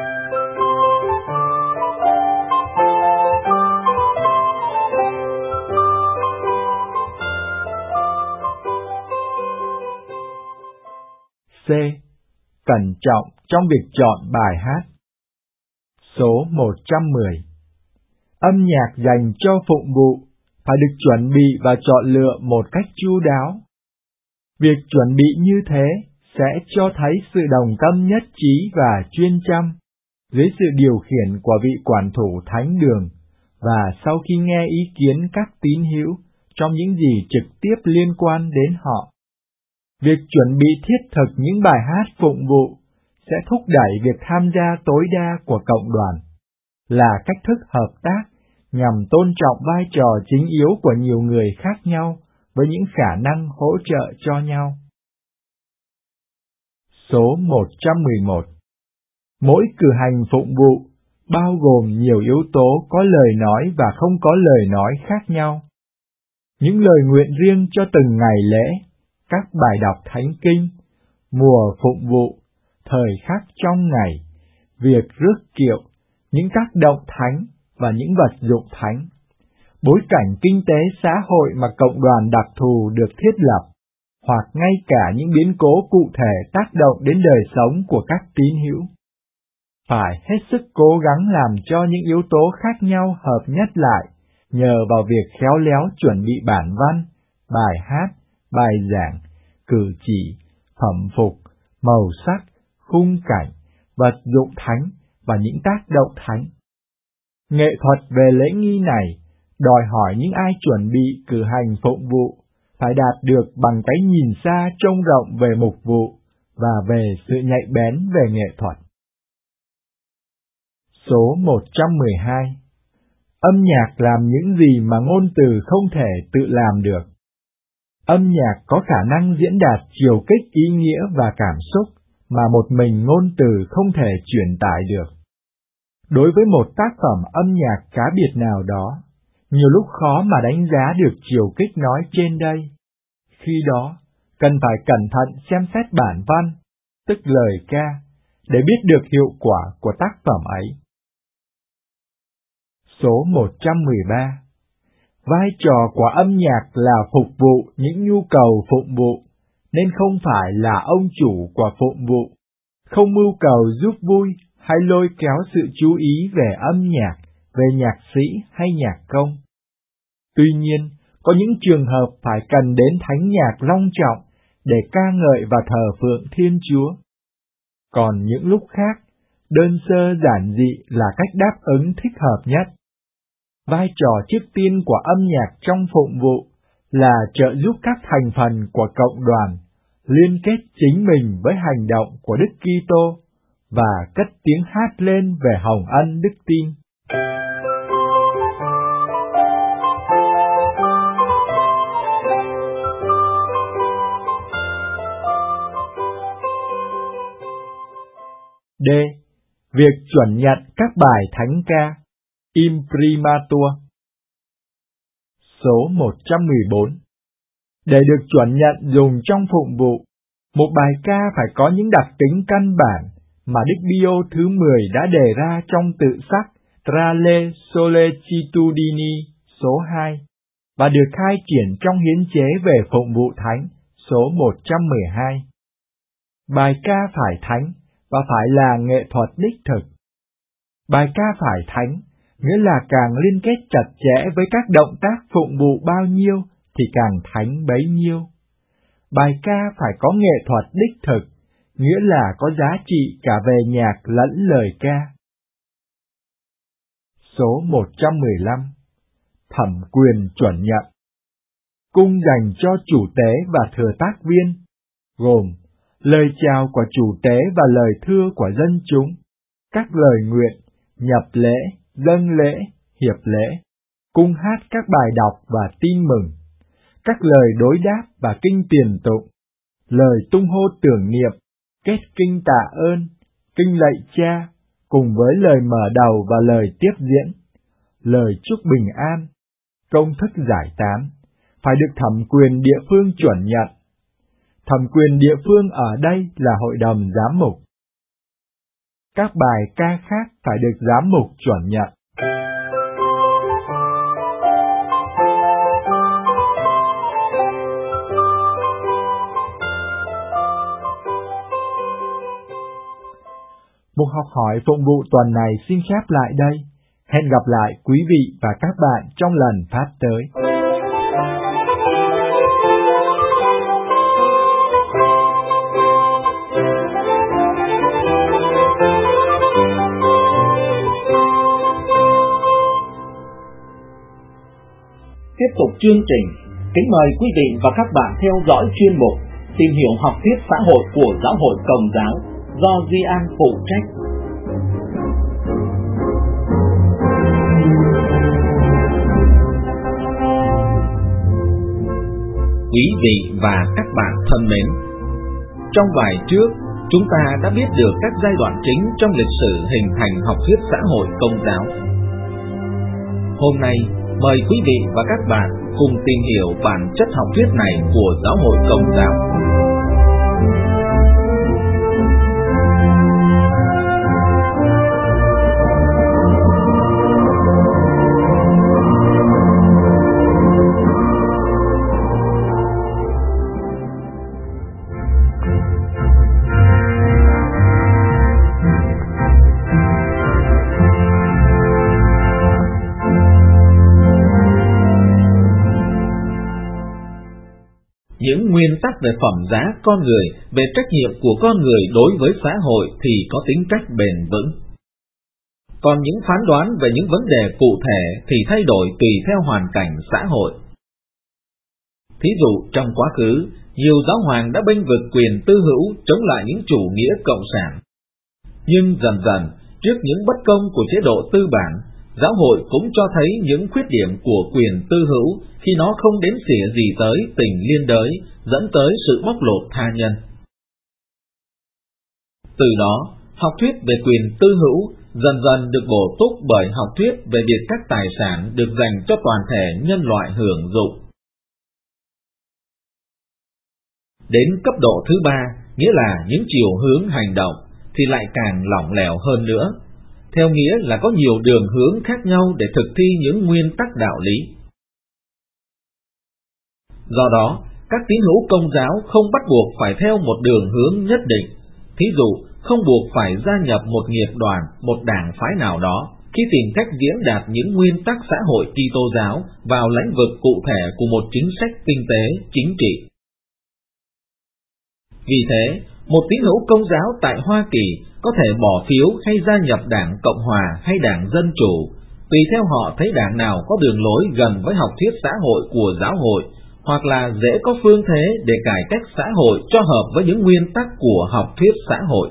C. Cẩn trọng trong việc chọn bài hát. Số một trăm mười. Âm nhạc dành cho phụng vụ phải được chuẩn bị và chọn lựa một cách chu đáo. Việc chuẩn bị như thế sẽ cho thấy sự đồng tâm nhất trí và chuyên chăm, dưới sự điều khiển của vị quản thủ thánh đường, và sau khi nghe ý kiến các tín hữu trong những gì trực tiếp liên quan đến họ. Việc chuẩn bị thiết thực những bài hát phụng vụ sẽ thúc đẩy việc tham gia tối đa của cộng đoàn, là cách thức hợp tác nhằm tôn trọng vai trò chính yếu của nhiều người khác nhau với những khả năng hỗ trợ cho nhau. Số một trăm mười một. Mỗi cử hành phụng vụ bao gồm nhiều yếu tố có lời nói và không có lời nói khác nhau. Những lời nguyện riêng cho từng ngày lễ, các bài đọc thánh kinh, mùa phụng vụ, thời khắc trong ngày, việc rước kiệu, những tác động thánh và những vật dụng thánh, bối cảnh kinh tế xã hội mà cộng đoàn đặc thù được thiết lập, hoặc ngay cả những biến cố cụ thể tác động đến đời sống của các tín hữu. Phải hết sức cố gắng làm cho những yếu tố khác nhau hợp nhất lại, nhờ vào việc khéo léo chuẩn bị bản văn, bài hát, bài giảng, cử chỉ, phẩm phục, màu sắc, khung cảnh, vật dụng thánh và những tác động thánh. Nghệ thuật về lễ nghi này đòi hỏi những ai chuẩn bị cử hành phụng vụ phải đạt được bằng cái nhìn xa trông rộng về mục vụ và về sự nhạy bén về nghệ thuật. Số một trăm mười hai. Âm nhạc làm những gì mà ngôn từ không thể tự làm được. Âm nhạc có khả năng diễn đạt chiều kích ý nghĩa và cảm xúc mà một mình ngôn từ không thể truyền tải được. Đối với một tác phẩm âm nhạc cá biệt nào đó, nhiều lúc khó mà đánh giá được chiều kích nói trên đây. Khi đó, cần phải cẩn thận xem xét bản văn, tức lời ca, để biết được hiệu quả của tác phẩm ấy. Số một trăm mười ba. Vai trò của âm nhạc là phục vụ những nhu cầu phụng vụ, nên không phải là ông chủ của phụng vụ, không mưu cầu giúp vui hay lôi kéo sự chú ý về âm nhạc, về nhạc sĩ hay nhạc công. Tuy nhiên, có những trường hợp phải cần đến thánh nhạc long trọng để ca ngợi và thờ phượng Thiên Chúa. Còn những lúc khác, đơn sơ giản dị là cách đáp ứng thích hợp nhất. Vai trò trước tiên của âm nhạc trong phụng vụ là trợ giúp các thành phần của cộng đoàn liên kết chính mình với hành động của Đức Kitô và cất tiếng hát lên về hồng ân đức tin. D. Việc chuẩn nhận các bài thánh ca Imprimatur. Số một trăm mười bốn. Để được chuẩn nhận dùng trong phụng vụ, một bài ca phải có những đặc tính căn bản mà Đức Pio thứ mười đã đề ra trong tự sắc Tra le Sollecitudini số hai và được khai triển trong hiến chế về phụng vụ thánh số một trăm mười hai. Bài ca phải thánh và phải là nghệ thuật đích thực. Bài ca phải thánh nghĩa là càng liên kết chặt chẽ với các động tác phụng vụ bao nhiêu thì càng thánh bấy nhiêu. Bài ca phải có nghệ thuật đích thực, nghĩa là có giá trị cả về nhạc lẫn lời ca. Số một trăm mười lăm. Thẩm quyền chuẩn nhận. Cung dành cho chủ tế và thừa tác viên, gồm lời chào của chủ tế và lời thưa của dân chúng, các lời nguyện, nhập lễ, dâng lễ, hiệp lễ, cung hát các bài đọc và tin mừng, các lời đối đáp và kinh tiền tụng, lời tung hô tưởng niệm, kết kinh tạ ơn, kinh lạy cha, cùng với lời mở đầu và lời tiếp diễn, lời chúc bình an, công thức giải tán, phải được thẩm quyền địa phương chuẩn nhận. Thẩm quyền địa phương ở đây là hội đồng giám mục. Các bài ca khác phải được giám mục chuẩn nhận. Một học hỏi phụng vụ tuần này xin khép lại đây. Hẹn gặp lại quý vị và các bạn trong lần phát tới. Tiếp tục chương trình, kính mời quý vị và các bạn theo dõi chuyên mục Tìm hiểu học thuyết xã hội của Giáo hội Công giáo do Di An phụ trách. Quý vị và các bạn thân mến, trong bài trước, chúng ta đã biết được các giai đoạn chính trong lịch sử hình thành học thuyết xã hội Công giáo. Hôm nay, mời quý vị và các bạn cùng tìm hiểu bản chất học thuyết này của Giáo hội Công giáo. Những nguyên tắc về phẩm giá con người, về trách nhiệm của con người đối với xã hội thì có tính cách bền vững. Còn những phán đoán về những vấn đề cụ thể thì thay đổi tùy theo hoàn cảnh xã hội. Thí dụ trong quá khứ, nhiều giáo hoàng đã bênh vực quyền tư hữu chống lại những chủ nghĩa cộng sản. Nhưng dần dần, trước những bất công của chế độ tư bản, giáo hội cũng cho thấy những khuyết điểm của quyền tư hữu khi nó không đếm xỉa gì tới tình liên đới, dẫn tới sự bóc lột tha nhân. Từ đó, học thuyết về quyền tư hữu dần dần được bổ túc bởi học thuyết về việc các tài sản được dành cho toàn thể nhân loại hưởng dụng. Đến cấp độ thứ ba, nghĩa là những chiều hướng hành động, thì lại càng lỏng lẻo hơn nữa, theo nghĩa là có nhiều đường hướng khác nhau để thực thi những nguyên tắc đạo lý. Do đó, các tín hữu Công giáo không bắt buộc phải theo một đường hướng nhất định, thí dụ không buộc phải gia nhập một nghiệp đoàn, một đảng phái nào đó, khi tìm cách diễn đạt những nguyên tắc xã hội Kitô giáo vào lĩnh vực cụ thể của một chính sách kinh tế, chính trị. Vì thế, một tín hữu Công giáo tại Hoa Kỳ có thể bỏ phiếu hay gia nhập đảng Cộng hòa hay đảng Dân chủ, tùy theo họ thấy đảng nào có đường lối gần với học thuyết xã hội của giáo hội, hoặc là dễ có phương thế để cải cách xã hội cho hợp với những nguyên tắc của học thuyết xã hội.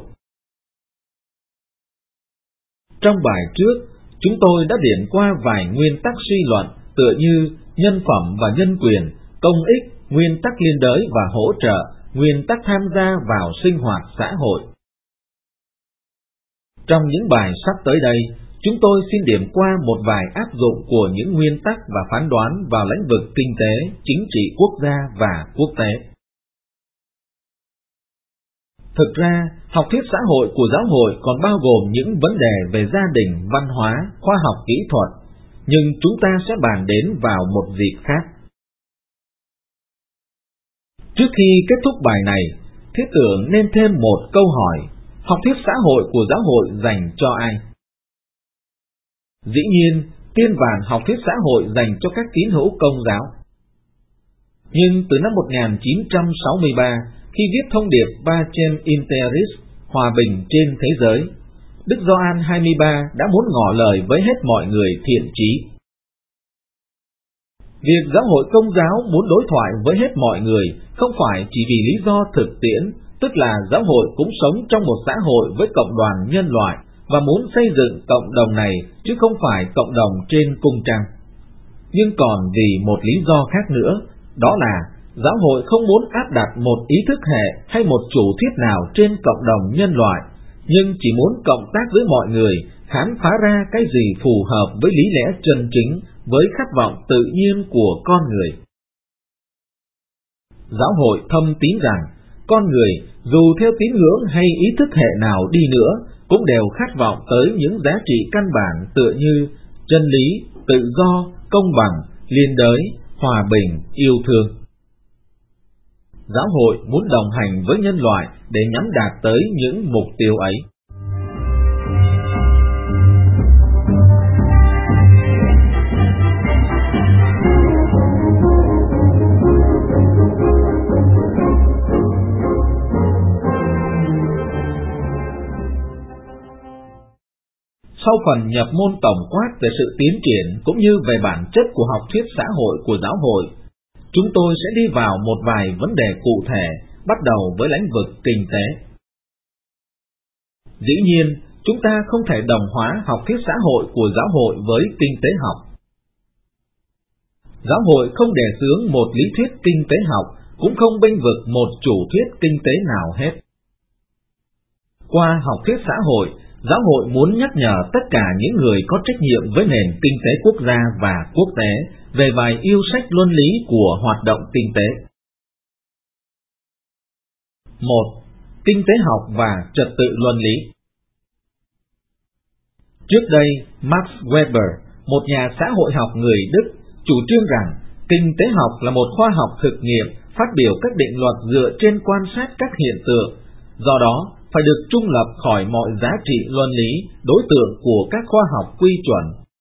Trong bài trước, chúng tôi đã điểm qua vài nguyên tắc suy luận tựa như nhân phẩm và nhân quyền, công ích, nguyên tắc liên đới và hỗ trợ, nguyên tắc tham gia vào sinh hoạt xã hội. Trong những bài sắp tới đây, chúng tôi xin điểm qua một vài áp dụng của những nguyên tắc và phán đoán vào lĩnh vực kinh tế, chính trị quốc gia và quốc tế. Thực ra, học thuyết xã hội của giáo hội còn bao gồm những vấn đề về gia đình, văn hóa, khoa học kỹ thuật, nhưng chúng ta sẽ bàn đến vào một dịp khác. Trước khi kết thúc bài này, thiết tưởng nên thêm một câu hỏi: học thuyết xã hội của giáo hội dành cho ai? Dĩ nhiên, tiên vàn học thuyết xã hội dành cho các tín hữu công giáo. Nhưng từ năm một nghìn chín trăm sáu mươi ba, khi viết thông điệp Pacem in Terris, hòa bình trên thế giới, Đức Gioan hai mươi ba đã muốn ngỏ lời với hết mọi người thiện chí. Việc giáo hội công giáo muốn đối thoại với hết mọi người không phải chỉ vì lý do thực tiễn, tức là giáo hội cũng sống trong một xã hội với cộng đoàn nhân loại và muốn xây dựng cộng đồng này chứ không phải cộng đồng trên cung trăng. Nhưng còn vì một lý do khác nữa, đó là giáo hội không muốn áp đặt một ý thức hệ hay một chủ thuyết nào trên cộng đồng nhân loại, nhưng chỉ muốn cộng tác với mọi người, khám phá ra cái gì phù hợp với lý lẽ chân chính, với khát vọng tự nhiên của con người. Giáo hội thâm tín rằng, con người dù theo tín ngưỡng hay ý thức hệ nào đi nữa, cũng đều khát vọng tới những giá trị căn bản tựa như chân lý, tự do, công bằng, liên đới, hòa bình, yêu thương. Giáo hội muốn đồng hành với nhân loại để nhắm đạt tới những mục tiêu ấy. Sau phần nhập môn tổng quát về sự tiến triển cũng như về bản chất của học thuyết xã hội của giáo hội, chúng tôi sẽ đi vào một vài vấn đề cụ thể, bắt đầu với lĩnh vực kinh tế. Dĩ nhiên, chúng ta không thể đồng hóa học thuyết xã hội của giáo hội với kinh tế học. Giáo hội không đề xướng một lý thuyết kinh tế học, cũng không bênh vực một chủ thuyết kinh tế nào hết. Qua học thuyết xã hội, giáo hội muốn nhắc nhở tất cả những người có trách nhiệm với nền kinh tế quốc gia và quốc tế về vài yêu sách luân lý của hoạt động kinh tế. một. Kinh tế học và trật tự luân lý. Trước đây, Max Weber, một nhà xã hội học người Đức, chủ trương rằng kinh tế học là một khoa học thực nghiệm phát biểu các định luật dựa trên quan sát các hiện tượng, do đó phải được trung lập khỏi mọi giá trị luân lý, đối tượng của các khoa học quy chuẩn.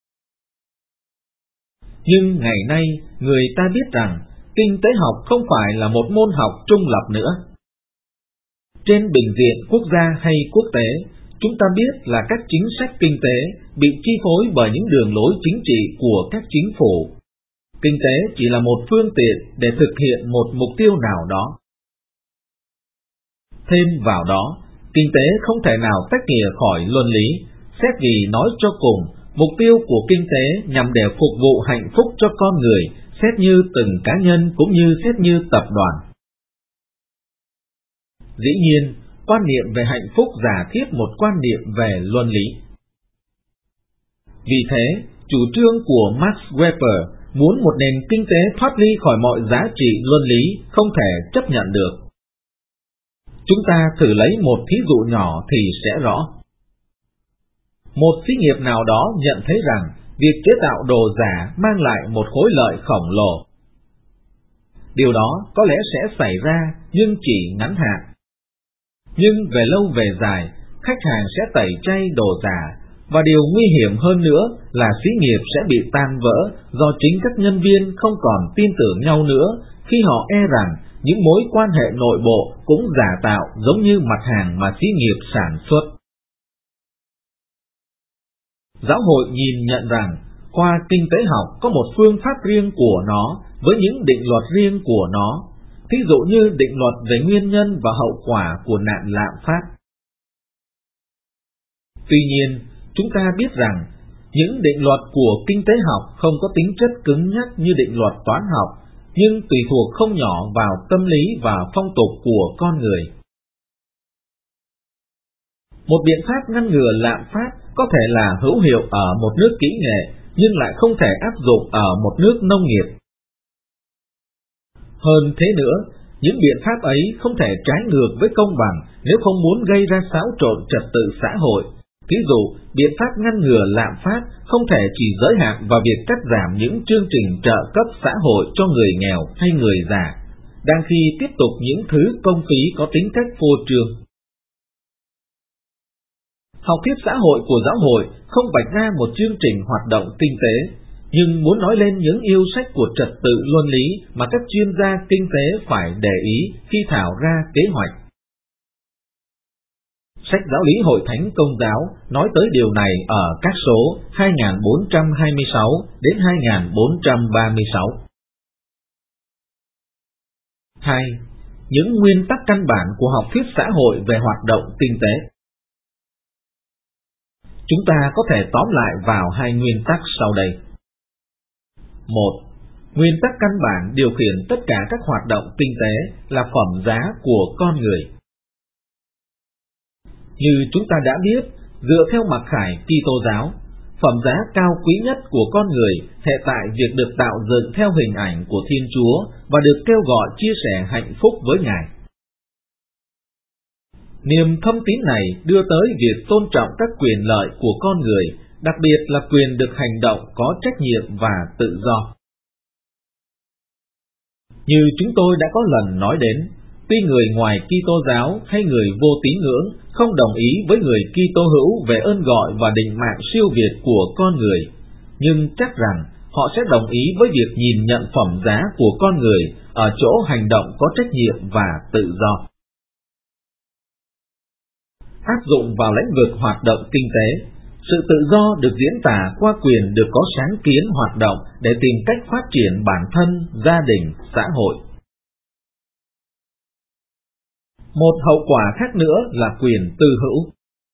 Nhưng ngày nay, người ta biết rằng kinh tế học không phải là một môn học trung lập nữa. Trên bình diện quốc gia hay quốc tế, chúng ta biết là các chính sách kinh tế bị chi phối bởi những đường lối chính trị của các chính phủ. Kinh tế chỉ là một phương tiện để thực hiện một mục tiêu nào đó. Thêm vào đó, kinh tế không thể nào tách lìa khỏi luân lý, xét vì nói cho cùng, mục tiêu của kinh tế nhằm để phục vụ hạnh phúc cho con người, xét như từng cá nhân cũng như xét như tập đoàn. Dĩ nhiên, quan niệm về hạnh phúc giả thiết một quan niệm về luân lý. Vì thế, chủ trương của Max Weber muốn một nền kinh tế thoát ly khỏi mọi giá trị luân lý không thể chấp nhận được. Chúng ta thử lấy một thí dụ nhỏ thì sẽ rõ. Một xí nghiệp nào đó nhận thấy rằng việc chế tạo đồ giả mang lại một khối lợi khổng lồ. Điều đó có lẽ sẽ xảy ra nhưng chỉ ngắn hạn. Nhưng về lâu về dài, khách hàng sẽ tẩy chay đồ giả, và điều nguy hiểm hơn nữa là xí nghiệp sẽ bị tan vỡ do chính các nhân viên không còn tin tưởng nhau nữa khi họ e rằng những mối quan hệ nội bộ cũng giả tạo giống như mặt hàng mà xí nghiệp sản xuất. Giáo hội nhìn nhận rằng Khoa kinh tế học có một phương pháp riêng của nó với những định luật riêng của nó, thí dụ như định luật về nguyên nhân và hậu quả của nạn lạm phát. Tuy nhiên, chúng ta biết rằng những định luật của kinh tế học không có tính chất cứng nhắc như định luật toán học, nhưng tùy thuộc không nhỏ vào tâm lý và phong tục của con người. Một biện pháp ngăn ngừa lạm phát có thể là hữu hiệu ở một nước kỹ nghệ, nhưng lại không thể áp dụng ở một nước nông nghiệp. Hơn thế nữa, những biện pháp ấy không thể trái ngược với công bằng nếu không muốn gây ra xáo trộn trật tự xã hội. Ví dụ, biện pháp ngăn ngừa lạm phát không thể chỉ giới hạn vào việc cắt giảm những chương trình trợ cấp xã hội cho người nghèo hay người già, đang khi tiếp tục những thứ công phí có tính cách phô trương. Học thuyết xã hội của giáo hội không vạch ra một chương trình hoạt động kinh tế, nhưng muốn nói lên những yêu sách của trật tự luân lý mà các chuyên gia kinh tế phải để ý khi thảo ra kế hoạch. Sách Giáo lý Hội Thánh Công giáo nói tới điều này ở các số hai nghìn bốn trăm hai mươi sáu đến hai nghìn bốn trăm ba mươi sáu. hai. Những nguyên tắc căn bản của học thuyết xã hội về hoạt động kinh tế. Chúng ta có thể tóm lại vào hai nguyên tắc sau đây. một. Nguyên tắc căn bản điều khiển tất cả các hoạt động kinh tế là phẩm giá của con người. Như chúng ta đã biết, dựa theo mặc khải Kitô giáo, phẩm giá cao quý nhất của con người hệ tại việc được tạo dựng theo hình ảnh của Thiên Chúa và được kêu gọi chia sẻ hạnh phúc với Ngài. Niềm thâm tín này đưa tới việc tôn trọng các quyền lợi của con người, đặc biệt là quyền được hành động có trách nhiệm và tự do. Như chúng tôi đã có lần nói đến, tuy người ngoài Kitô giáo hay người vô tín ngưỡng không đồng ý với người Kitô hữu về ơn gọi và định mạng siêu việt của con người, nhưng chắc rằng họ sẽ đồng ý với việc nhìn nhận phẩm giá của con người ở chỗ hành động có trách nhiệm và tự do. Áp dụng vào lĩnh vực hoạt động kinh tế, sự tự do được diễn tả qua quyền được có sáng kiến hoạt động để tìm cách phát triển bản thân, gia đình, xã hội. Một hậu quả khác nữa là quyền tư hữu.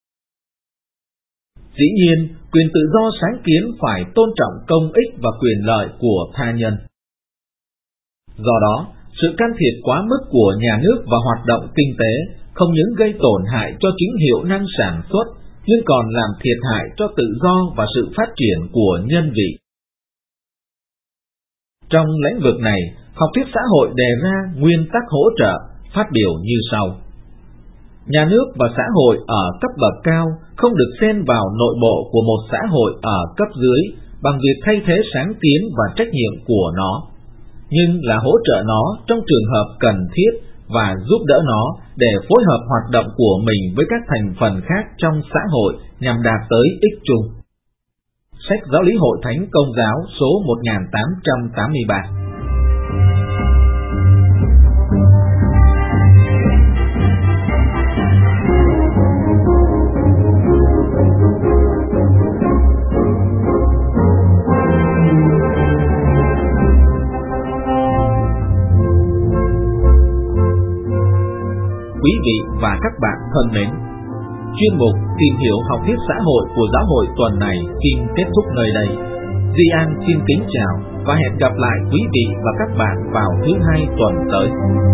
Dĩ nhiên, quyền tự do sáng kiến phải tôn trọng công ích và quyền lợi của tha nhân. Do đó, sự can thiệp quá mức của nhà nước vào hoạt động kinh tế không những gây tổn hại cho chính hiệu năng sản xuất, nhưng còn làm thiệt hại cho tự do và sự phát triển của nhân vị. Trong lĩnh vực này, học thuyết xã hội đề ra nguyên tắc hỗ trợ, phát biểu như sau. Nhà nước và xã hội ở cấp bậc cao không được xen vào nội bộ của một xã hội ở cấp dưới bằng việc thay thế sáng kiến và trách nhiệm của nó, nhưng là hỗ trợ nó trong trường hợp cần thiết và giúp đỡ nó để phối hợp hoạt động của mình với các thành phần khác trong xã hội nhằm đạt tới ích chung. Sách Giáo lý Hội Thánh Công giáo số một nghìn tám trăm tám mươi ba. Quý vị và các bạn thân mến, chuyên mục Tìm hiểu học thuyết xã hội của giáo hội tuần này xin kết thúc nơi đây. Di An xin kính chào và hẹn gặp lại quý vị và các bạn vào thứ hai tuần tới.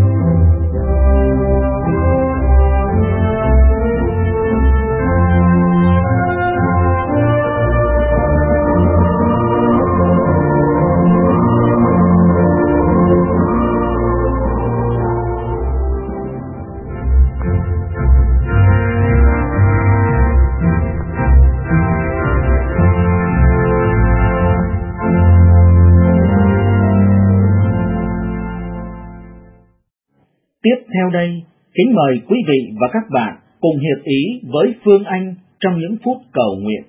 Tiếp theo đây, kính mời quý vị và các bạn cùng hiệp ý với Phương Anh trong những phút cầu nguyện.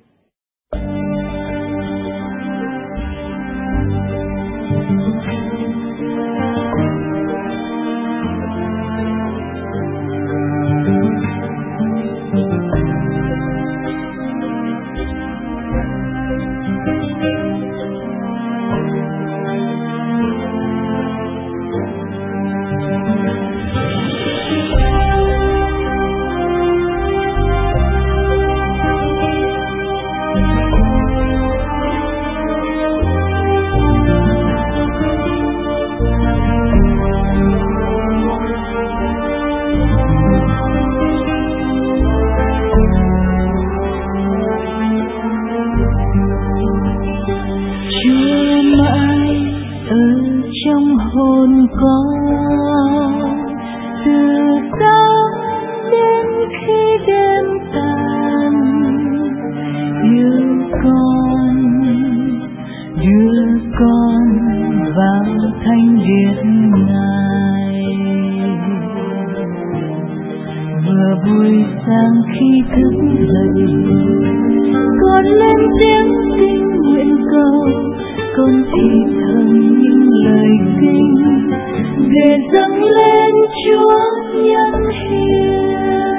hồn con từ sáng đến khi đêm tàn, đưa con đưa con vào thánh điện Ngài. Vừa buổi sáng khi thức dậy, con lên tiếng xin nguyện cầu, con thì thầm những lời kinh để dâng lên Chúa nhân hiền.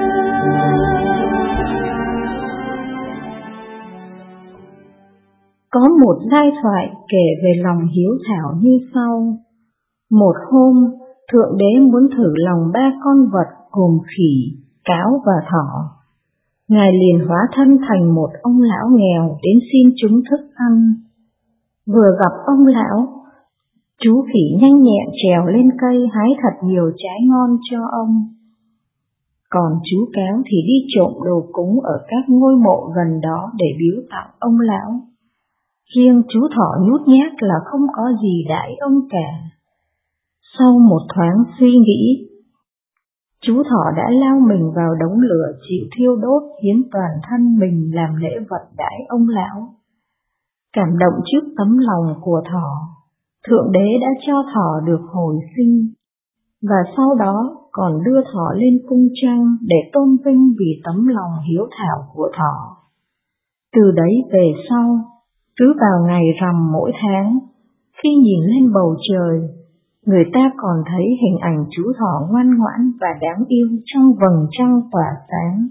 Có một giai thoại kể về lòng hiếu thảo như sau. Một hôm, Thượng Đế muốn thử lòng ba con vật gồm khỉ, cáo và thỏ. Ngài liền hóa thân thành một ông lão nghèo đến xin chúng thức ăn. Vừa gặp ông lão, chú khỉ nhanh nhẹn trèo lên cây hái thật nhiều trái ngon cho ông. Còn chú cáo thì đi trộm đồ cúng ở các ngôi mộ gần đó để biếu tặng ông lão. Riêng chú thỏ nhút nhát là không có gì đãi ông cả. Sau một thoáng suy nghĩ, chú thỏ đã lao mình vào đống lửa chịu thiêu đốt, hiến toàn thân mình làm lễ vật đãi ông lão. Cảm động trước tấm lòng của thỏ, Thượng Đế đã cho thỏ được hồi sinh, và sau đó còn đưa thỏ lên cung trăng để tôn vinh vì tấm lòng hiếu thảo của thỏ. Từ đấy về sau, cứ vào ngày rằm mỗi tháng, khi nhìn lên bầu trời, người ta còn thấy hình ảnh chú thỏ ngoan ngoãn và đáng yêu trong vầng trăng tỏa sáng.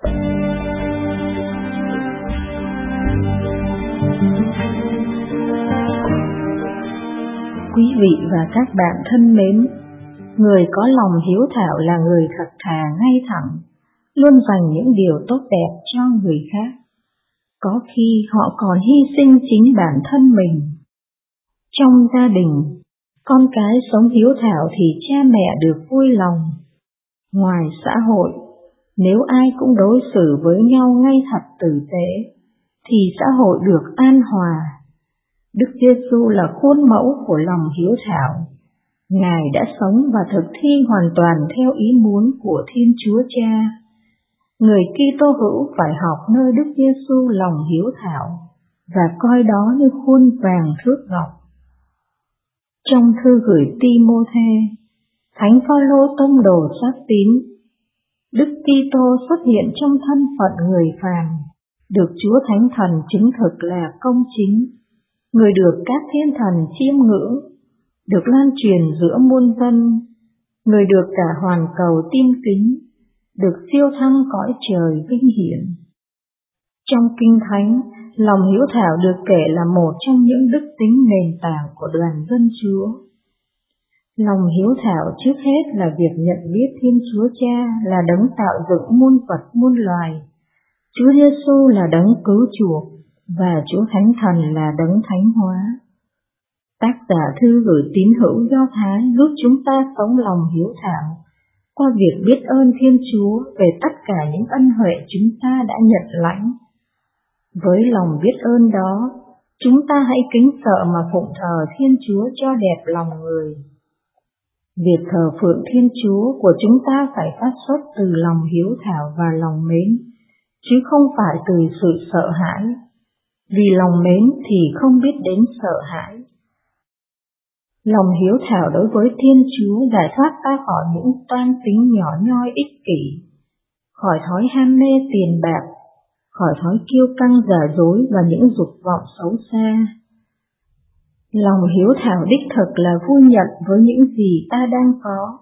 Quý vị và các bạn thân mến, người có lòng hiếu thảo là người thật thà ngay thẳng, luôn dành những điều tốt đẹp cho người khác. Có khi họ còn hy sinh chính bản thân mình. Trong gia đình, con cái sống hiếu thảo thì cha mẹ được vui lòng. Ngoài xã hội, nếu ai cũng đối xử với nhau ngay thật tử tế, thì xã hội được an hòa. Đức Giêsu là khuôn mẫu của lòng hiếu thảo. Ngài đã sống và thực thi hoàn toàn theo ý muốn của Thiên Chúa Cha. Người Kitô hữu phải học nơi Đức Giêsu lòng hiếu thảo và coi đó như khuôn vàng thước ngọc. Trong thư gửi Ti-mô-thê, Thánh Phaolô tông đồ xác tín, Đức Kitô xuất hiện trong thân phận người phàm, được Chúa Thánh Thần chứng thực là công chính, người được các thiên thần chiêm ngưỡng, được lan truyền giữa muôn dân, người được cả hoàn cầu tin kính, được siêu thăng cõi trời vinh hiển. Trong Kinh Thánh, lòng hiếu thảo được kể là một trong những đức tính nền tảng của đoàn dân Chúa. Lòng hiếu thảo trước hết là việc nhận biết Thiên Chúa Cha là đấng tạo dựng muôn vật muôn loài, Chúa Giêsu là đấng cứu chuộc, và Chúa Thánh Thần là đấng thánh hóa. Tác giả thư gửi tín hữu Do Thái giúp chúng ta sống lòng hiếu thảo qua việc biết ơn Thiên Chúa về tất cả những ân huệ chúng ta đã nhận lãnh. Với lòng biết ơn đó, chúng ta hãy kính sợ mà phụng thờ Thiên Chúa cho đẹp lòng người. Việc thờ phượng Thiên Chúa của chúng ta phải phát xuất từ lòng hiếu thảo và lòng mến, chứ không phải từ sự sợ hãi, vì lòng mến thì không biết đến sợ hãi. Lòng hiếu thảo đối với Thiên Chúa giải thoát ta khỏi những toan tính nhỏ nhoi ích kỷ, khỏi thói ham mê tiền bạc, khỏi thói kiêu căng giả dối và những dục vọng xấu xa. Lòng hiếu thảo đích thực là vui nhận với những gì ta đang có.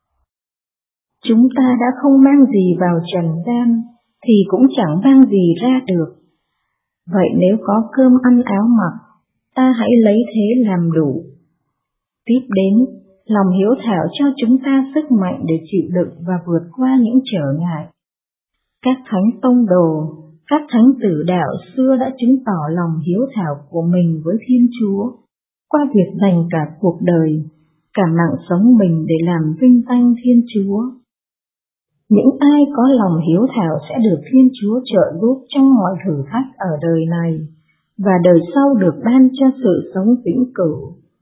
Chúng ta đã không mang gì vào trần gian, thì cũng chẳng mang gì ra được. Vậy nếu có cơm ăn áo mặc, ta hãy lấy thế làm đủ. Tiếp đến, lòng hiếu thảo cho chúng ta sức mạnh để chịu đựng và vượt qua những trở ngại. Các thánh tông đồ, các thánh tử đạo xưa đã chứng tỏ lòng hiếu thảo của mình với Thiên Chúa, qua việc dành cả cuộc đời, cả mạng sống mình để làm vinh danh Thiên Chúa. Những ai có lòng hiếu thảo sẽ được Thiên Chúa trợ giúp trong mọi thử thách ở đời này, và đời sau được ban cho sự sống vĩnh cửu.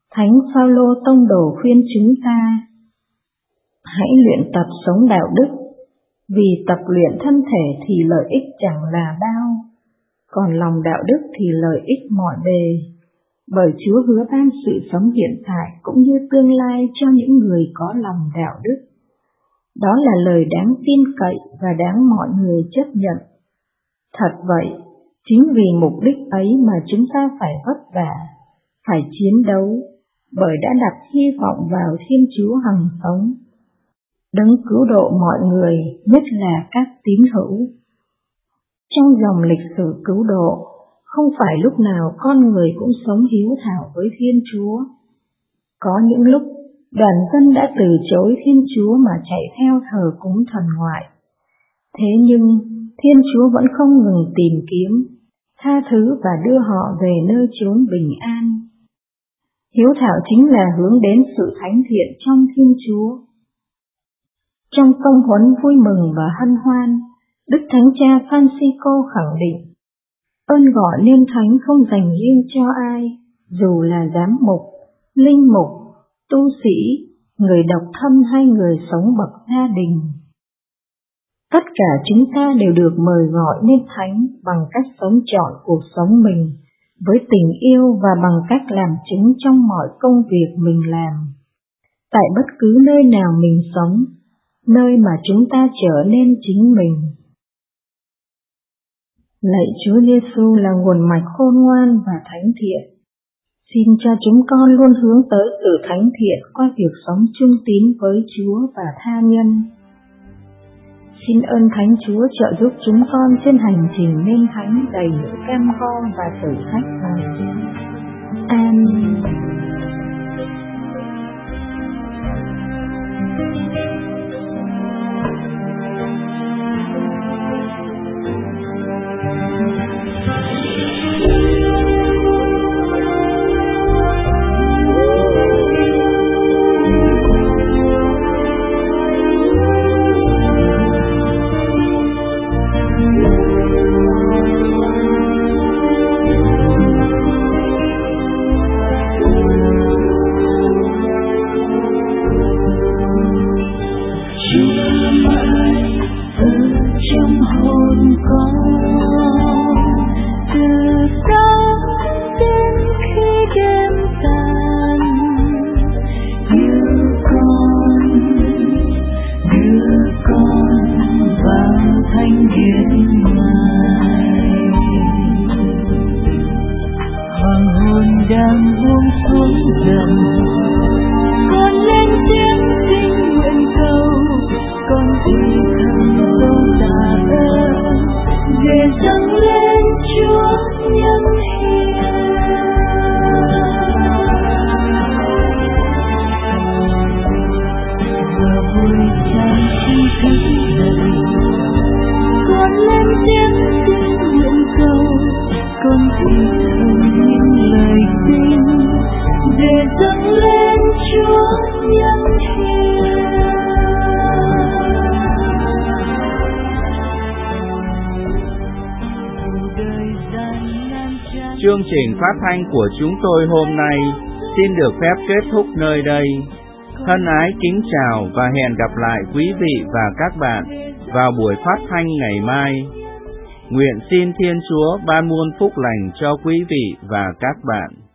Thánh Phaolô tông đồ khuyên chúng ta hãy luyện tập sống đạo đức, vì tập luyện thân thể thì lợi ích chẳng là bao, còn lòng đạo đức thì lợi ích mọi bề, bởi Chúa hứa ban sự sống hiện tại cũng như tương lai cho những người có lòng đạo đức. Đó là lời đáng tin cậy và đáng mọi người chấp nhận. Thật vậy, chính vì mục đích ấy mà chúng ta phải vất vả, phải chiến đấu, bởi đã đặt hy vọng vào Thiên Chúa hằng sống, đấng cứu độ mọi người, nhất là các tín hữu. Trong dòng lịch sử cứu độ, không phải lúc nào con người cũng sống hiếu thảo với Thiên Chúa. Có những lúc, đoàn dân đã từ chối Thiên Chúa mà chạy theo thờ cúng thần ngoại. Thế nhưng, Thiên Chúa vẫn không ngừng tìm kiếm, tha thứ và đưa họ về nơi chốn bình an. Hiếu thảo chính là hướng đến sự thánh thiện trong Thiên Chúa. Trong công huấn vui mừng và hân hoan, Đức Thánh Cha Francisco khẳng định, ơn gọi nên thánh không dành riêng cho ai, dù là giám mục, linh mục, tu sĩ, người độc thân hay người sống bậc gia đình. Tất cả chúng ta đều được mời gọi nên thánh bằng cách sống trọn cuộc sống mình với tình yêu và bằng cách làm chứng trong mọi công việc mình làm. Tại bất cứ nơi nào mình sống, nơi mà chúng ta trở nên chính mình. Lạy Chúa Giêsu là nguồn mạch khôn ngoan và thánh thiện. Xin cho chúng con luôn hướng tới sự thánh thiện qua việc sống trung tín với Chúa và tha nhân. Xin ơn Thánh Chúa trợ giúp chúng con trên hành trình nên thánh đầy những cam go và thử thách này. Amen. Đang buông xuống dần, con lên tiếng xin nguyện cầu, con thì thầm dấu tạ ơn, về dâng lên Chúa nhân hiền. Giờ vui trang xin thức dậy, con lên tiếng xin nguyện cầu, con thì thầm những lời tin về dâng lên Chúa nhân hiền. Chương trình phát thanh của chúng tôi hôm nay xin được phép kết thúc nơi đây. Thân ái kính chào và hẹn gặp lại quý vị và các bạn vào buổi phát thanh ngày mai. Nguyện xin Thiên Chúa ban muôn phúc lành cho quý vị và các bạn.